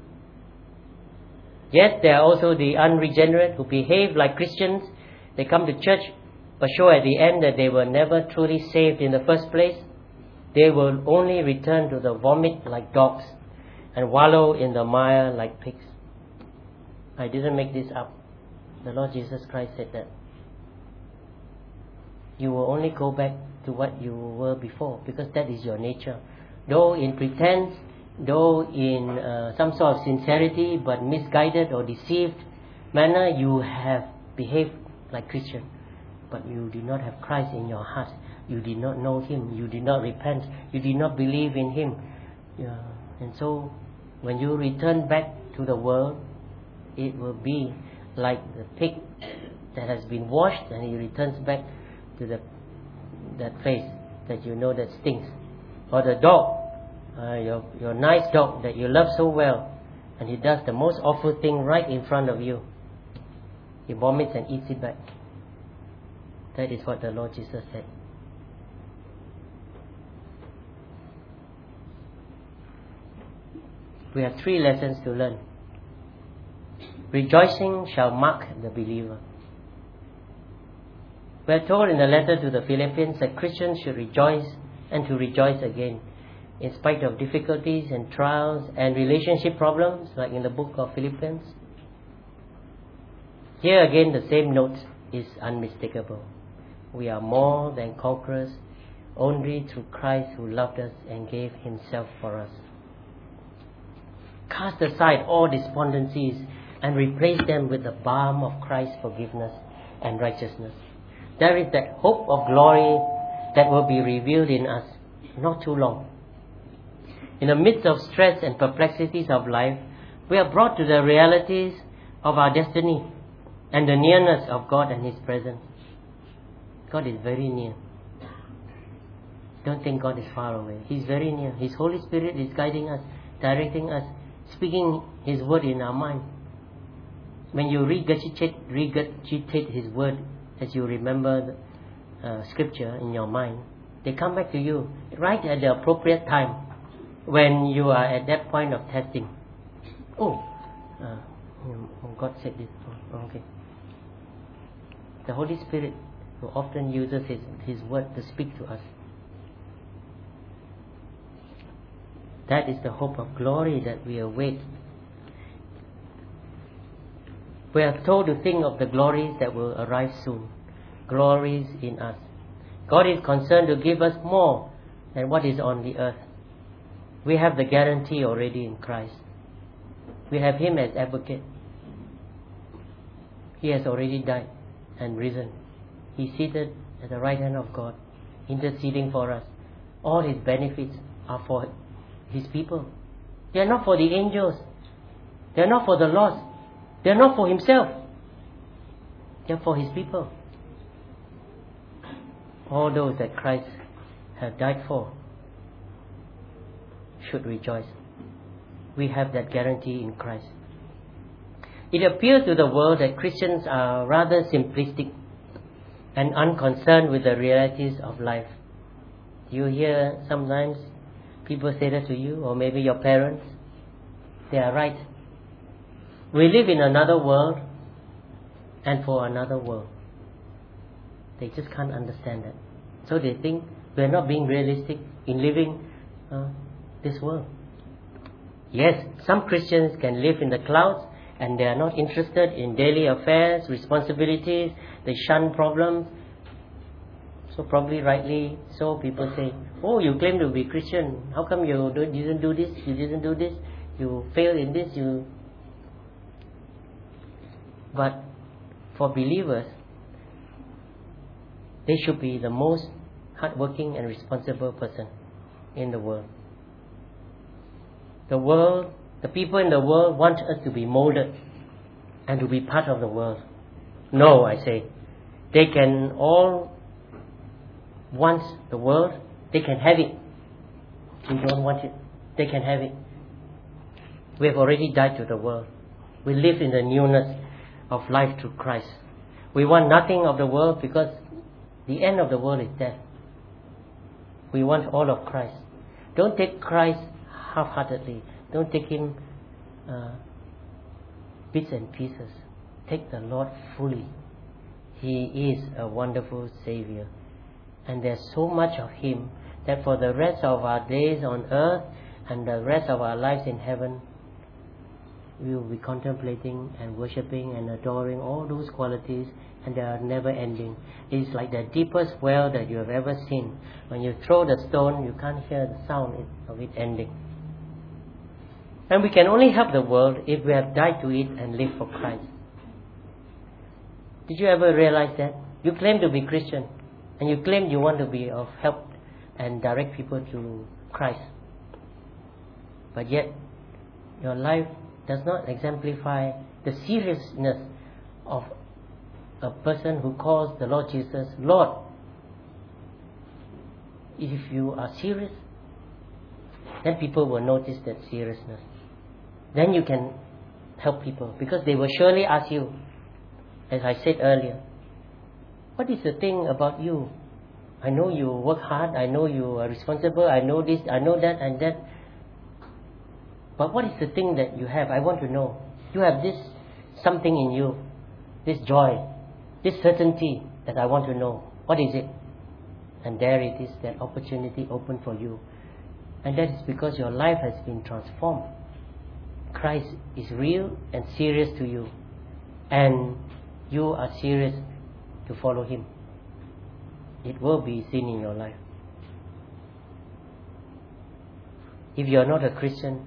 S1: Yes, there are also the unregenerate who behave like Christians. They come to church, but show at the end that they were never truly saved in the first place. They will only return to the vomit like dogs and wallow in the mire like pigs. I didn't make this up. The Lord Jesus Christ said that. You will only go back to what you were before, because that is your nature. Though in pretense, though in uh, some sort of sincerity, but misguided or deceived manner, you have behaved like Christian. But you did not have Christ in your heart. You did not know Him. You did not repent. You did not believe in Him. Yeah. And so, when you return back to the world, it will be like the pig that has been washed and he returns back to the that place that you know that stinks. Or the dog, uh, your, your nice dog that you love so well, and he does the most awful thing right in front of you. He vomits and eats it back. That is what the Lord Jesus said. We have three lessons to learn. Rejoicing shall mark the believer. We are told in the letter to the Philippians that Christians should rejoice and to rejoice again, in spite of difficulties and trials and relationship problems, like in the book of Philippians. Here again, the same note is unmistakable. We are more than conquerors only through Christ who loved us and gave Himself for us. cast aside all despondencies and replace them with the balm of Christ's forgiveness and righteousness. There is that hope of glory that will be revealed in us not too long. In the midst of stress and perplexities of life, we are brought to the realities of our destiny and the nearness of God and His presence. God is very near. Don't think God is far away. He's very near. His Holy Spirit is guiding us, directing us, speaking His word in our mind. When you regurgitate, regurgitate His word as you remember the uh, scripture in your mind, they come back to you right at the appropriate time when you are at that point of testing. Oh, uh, God said this. Oh, okay. The Holy Spirit who often uses His, His word to speak to us. That is the hope of glory that we await. We are told to think of the glories that will arrive soon. Glories in us. God is concerned to give us more than what is on the earth. We have the guarantee already in Christ. We have Him as advocate. He has already died and risen. He's seated at the right hand of God, interceding for us. All His benefits are for His people. They are not for the angels. They are not for the lost. They are not for Himself. They are for His people. All those that Christ has died for should rejoice. We have that guarantee in Christ. It appears to the world that Christians are rather simplistic and unconcerned with the realities of life. You hear sometimes people say that to you, or maybe your parents. They are right. We live in another world and for another world. They just can't understand that. So they think we're not being realistic in living uh, this world. Yes, some Christians can live in the clouds and they are not interested in daily affairs, responsibilities. They shun problems. So probably rightly so people say, oh, you claim to be Christian. How come you don't, you didn't do this, you didn't do this, you failed in this, you... But for believers, they should be the most hardworking and responsible person in the world. The world, the people in the world want us to be molded and to be part of the world. No, I say. They can all want the world. They can have it. We don't want it. They can have it. We have already died to the world. We live in the newness of life through Christ. We want nothing of the world because the end of the world is death. We want all of Christ. Don't take Christ half-heartedly. Don't take Him uh, bits and pieces. Take the Lord fully. He is a wonderful Savior. And there's so much of Him that for the rest of our days on earth and the rest of our lives in heaven, we will be contemplating and worshipping and adoring all those qualities, and they are never ending. It's like the deepest well that you have ever seen. When you throw the stone, you can't hear the sound of it ending. And we can only help the world if we have died to it and live for Christ. Did you ever realize that? You claim to be Christian, and you claim you want to be of help and direct people to Christ. But yet, your life does not exemplify the seriousness of a person who calls the Lord Jesus Lord. If you are serious, then people will notice that seriousness. Then you can help people, because they will surely ask you, as I said earlier, what is the thing about you? I know you work hard, I know you are responsible, I know this, I know that and that. But what is the thing that you have? I want to know. You have this something in you, this joy, this certainty that I want to know. What is it? And there it is, that opportunity open for you. And that is because your life has been transformed. Christ is real and serious to you. And you are serious to follow Him. It will be seen in your life. If you are not a Christian,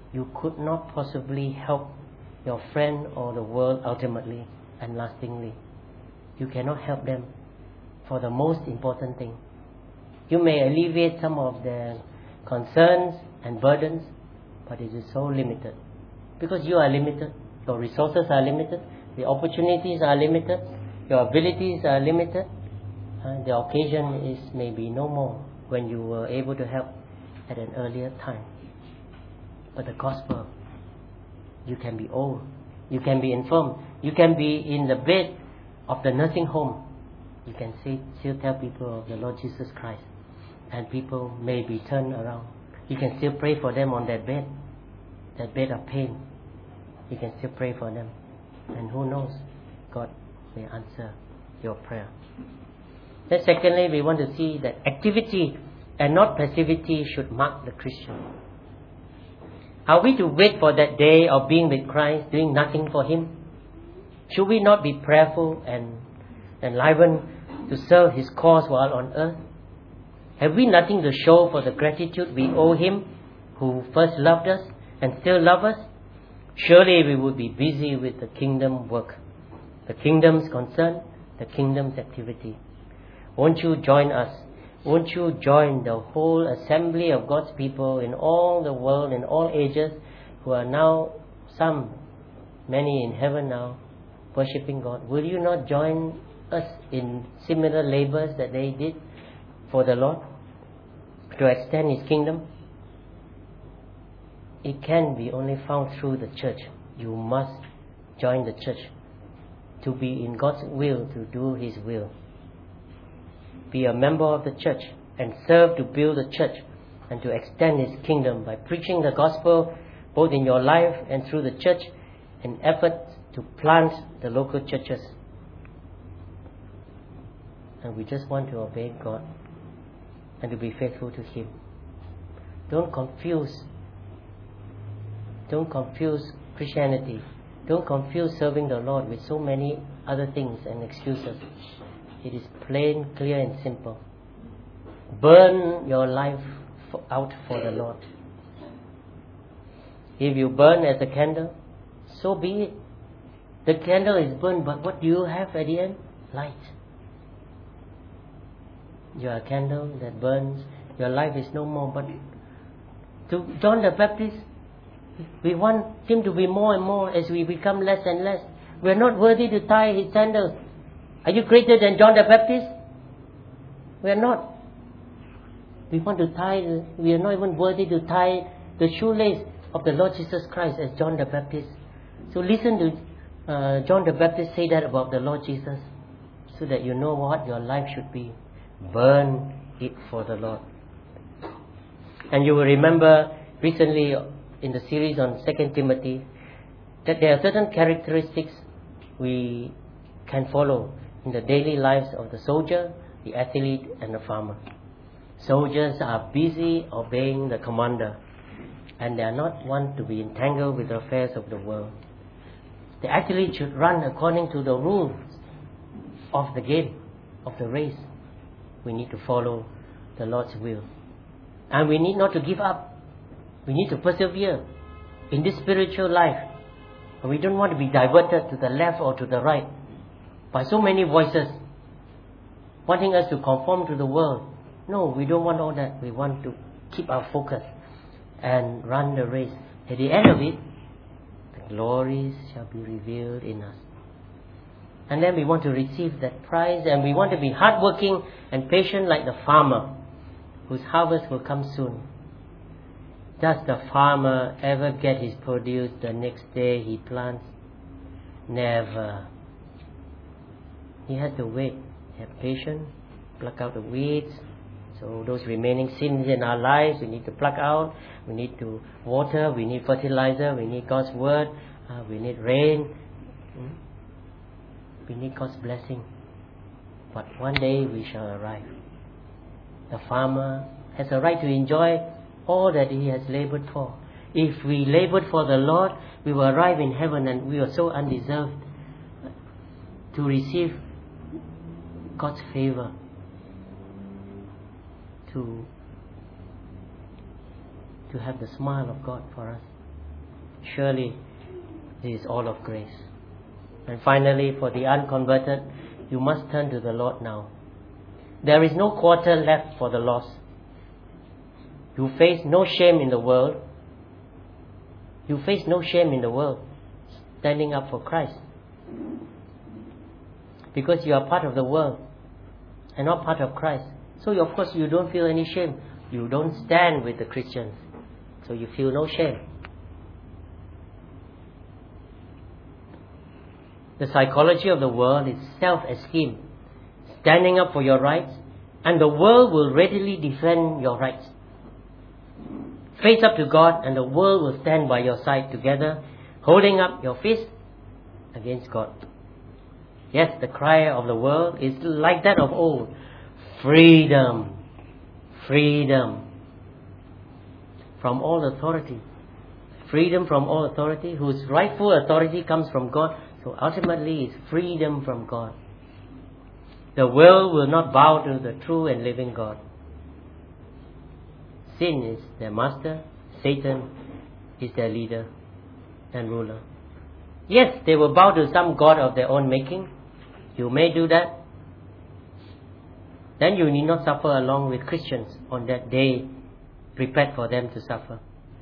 S1: you could not possibly help your friend or the world ultimately and lastingly. You cannot help them for the most important thing. You may alleviate some of their concerns and burdens, but it is so limited. Because you are limited, your resources are limited, the opportunities are limited, your abilities are limited. Uh, the occasion is maybe no more when you were able to help at an earlier time. But the gospel, you can be old, you can be infirm, you can be in the bed of the nursing home. You can say, still tell people of the Lord Jesus Christ, and people may be turned around. You can still pray for them on that bed, that bed of pain. You can still pray for them, and who knows, God may answer your prayer. Then secondly, we want to see that activity and not passivity should mark the Christian. Are we to wait for that day of being with Christ, doing nothing for Him? Should we not be prayerful and enlivened to serve His cause while on earth? Have we nothing to show for the gratitude we owe Him who first loved us and still loves us? Surely we would be busy with the kingdom work, the kingdom's concern, the kingdom's activity. Won't you join us? Won't you join the whole assembly of God's people in all the world, in all ages, who are now, some, many in heaven now, worshipping God? Will you not join us in similar labors that they did for the Lord to extend His kingdom? It can be only found through the church. You must join the church to be in God's will, to do His will. Be a member of the church and serve to build the church and to extend His kingdom by preaching the gospel both in your life and through the church, in efforts to plant the local churches. And we just want to obey God and to be faithful to Him. Don't confuse Don't confuse Christianity. Don't confuse serving the Lord with so many other things and excuses. It is plain, clear and simple. Burn your life out for the Lord. If you burn as a candle, so be it. The candle is burned, but what do you have at the end? Light. You are a candle that burns. Your life is no more. But to John the Baptist, we want him to be more and more as we become less and less. We are not worthy to tie his sandals. Are you greater than John the Baptist? We are not. We want to tie, the, we are not even worthy to tie the shoelace of the Lord Jesus Christ as John the Baptist. So listen to uh, John the Baptist say that about the Lord Jesus, so that you know what your life should be. Burn it for the Lord. And you will remember recently in the series on Second Timothy that there are certain characteristics we can follow in the daily lives of the soldier, the athlete and the farmer. Soldiers are busy obeying the commander, and they are not one to be entangled with the affairs of the world. The athlete should run according to the rules of the game, of the race. We need to follow the Lord's will. And we need not to give up. We need to persevere in this spiritual life. And we don't want to be diverted to the left or to the right by so many voices wanting us to conform to the world. No, we don't want all that. We want to keep our focus and run the race. At the end of it, the glories shall be revealed in us. And then we want to receive that prize, and we want to be hardworking and patient like the farmer whose harvest will come soon. Does the farmer ever get his produce the next day he plants? Never. He has to wait, have patience, pluck out the weeds. So those remaining sins in our lives, we need to pluck out. We need to water, we need fertilizer, we need God's word, uh, we need rain. Hmm? We need God's blessing. But one day we shall arrive. The farmer has a right to enjoy all that he has labored for. If we labored for the Lord, we will arrive in heaven, and we are so undeserved to receive God's favor, to, to have the smile of God for us. surely it is all of grace. And finally, for the unconverted, you must turn to the Lord now. There is no quarter left for the lost. You face no shame in the world. You face no shame in the world standing up for Christ. Because you are part of the world and not part of Christ. So of course you don't feel any shame. You don't stand with the Christians. So you feel no shame. The psychology of the world is self-esteem, standing up for your rights, and the world will readily defend your rights. Face up to God, and the world will stand by your side together, holding up your fist against God. Yes, the cry of the world is like that of old. Freedom, freedom from all authority. Freedom from all authority, whose rightful authority comes from God. So ultimately it's freedom from God. The world will not bow to the true and living God. Sin is their master. Satan is their leader and ruler. Yes, they will bow to some god of their own making. You may do that. Then you need not suffer along with Christians on that day prepared for them to suffer.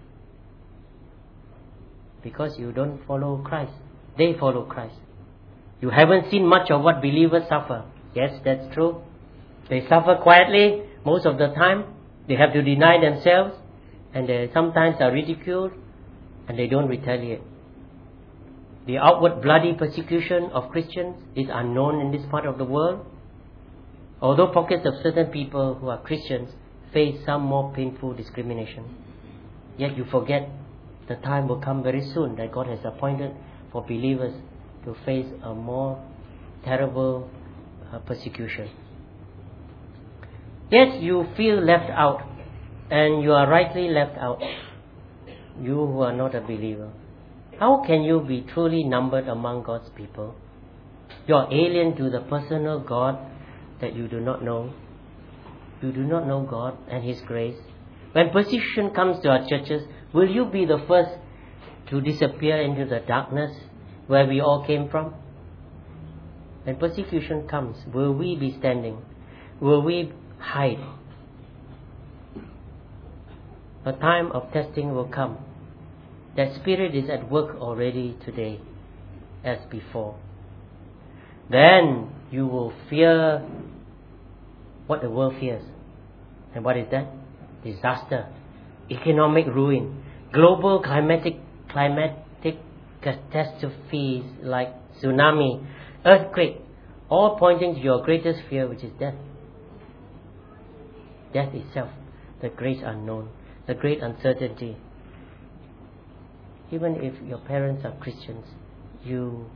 S1: Because you don't follow Christ. They follow Christ. You haven't seen much of what believers suffer. Yes, that's true. They suffer quietly most of the time. They have to deny themselves, and they sometimes are ridiculed, and they don't retaliate. The outward bloody persecution of Christians is unknown in this part of the world. Although pockets of certain people who are Christians face some more painful discrimination, yet you forget the time will come very soon that God has appointed for believers to face a more terrible uh, persecution. Yes, you feel left out, and you are rightly left out, you who are not a believer. How can you be truly numbered among God's people? You are alien to the personal God that you do not know. You do not know God and His grace. When persecution comes to our churches, will you be the first to disappear into the darkness where we all came from? When persecution comes, will we be standing? Will we hide? A time of testing will come. That Spirit is at work already today, as before. Then you will fear what the world fears. And what is that? Disaster, economic ruin, global climatic climatic catastrophes like tsunami, earthquake, all pointing to your greatest fear, which is death. Death itself, the great unknown, the great uncertainty. Even if your parents are Christians, you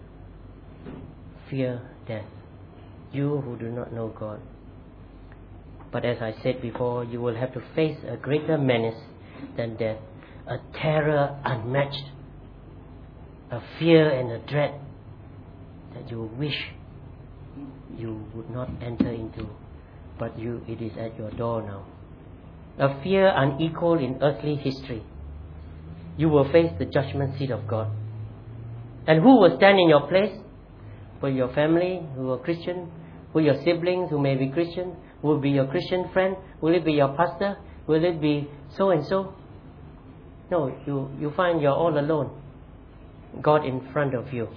S1: fear death. You who do not know God. But as I said before, you will have to face a greater menace than death, a terror unmatched, a fear and a dread that you wish you would not enter into, but you it is at your door now. A fear unequaled in earthly history. You will face the judgment seat of God. And who will stand in your place? Will your family who are Christian? Will your siblings who may be Christian? Will it be your Christian friend? Will it be your pastor? Will it be so and so? No, you, you find you're all alone. God in front of you.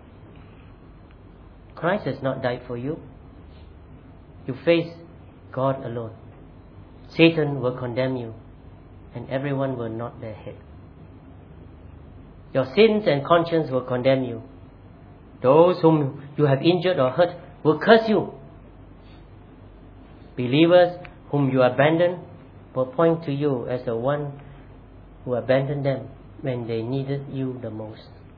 S1: Christ has not died for you. You face God alone. Satan will condemn you, and everyone will nod their head. Your sins and conscience will condemn you. Those whom you have injured or hurt will curse you. Believers whom you abandoned will point to you as the one who abandoned them when they needed you the most.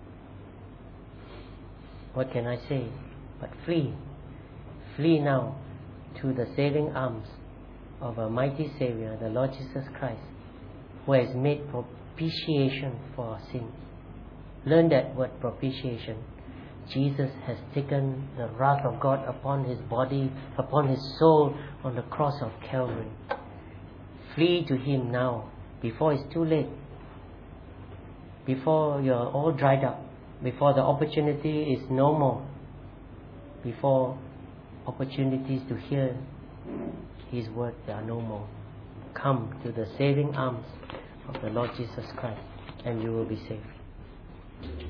S1: What can I say? But flee. Flee now to the saving arms of a mighty Savior, the Lord Jesus Christ, who has made propitiation for our sins. Learn that word, propitiation. Jesus has taken the wrath of God upon His body, upon His soul on the cross of Calvary. Flee to Him now, before it's too late. before you're all dried up, before the opportunity is no more, before opportunities to hear His word there are no more, come to the saving arms of the Lord Jesus Christ and you will be saved.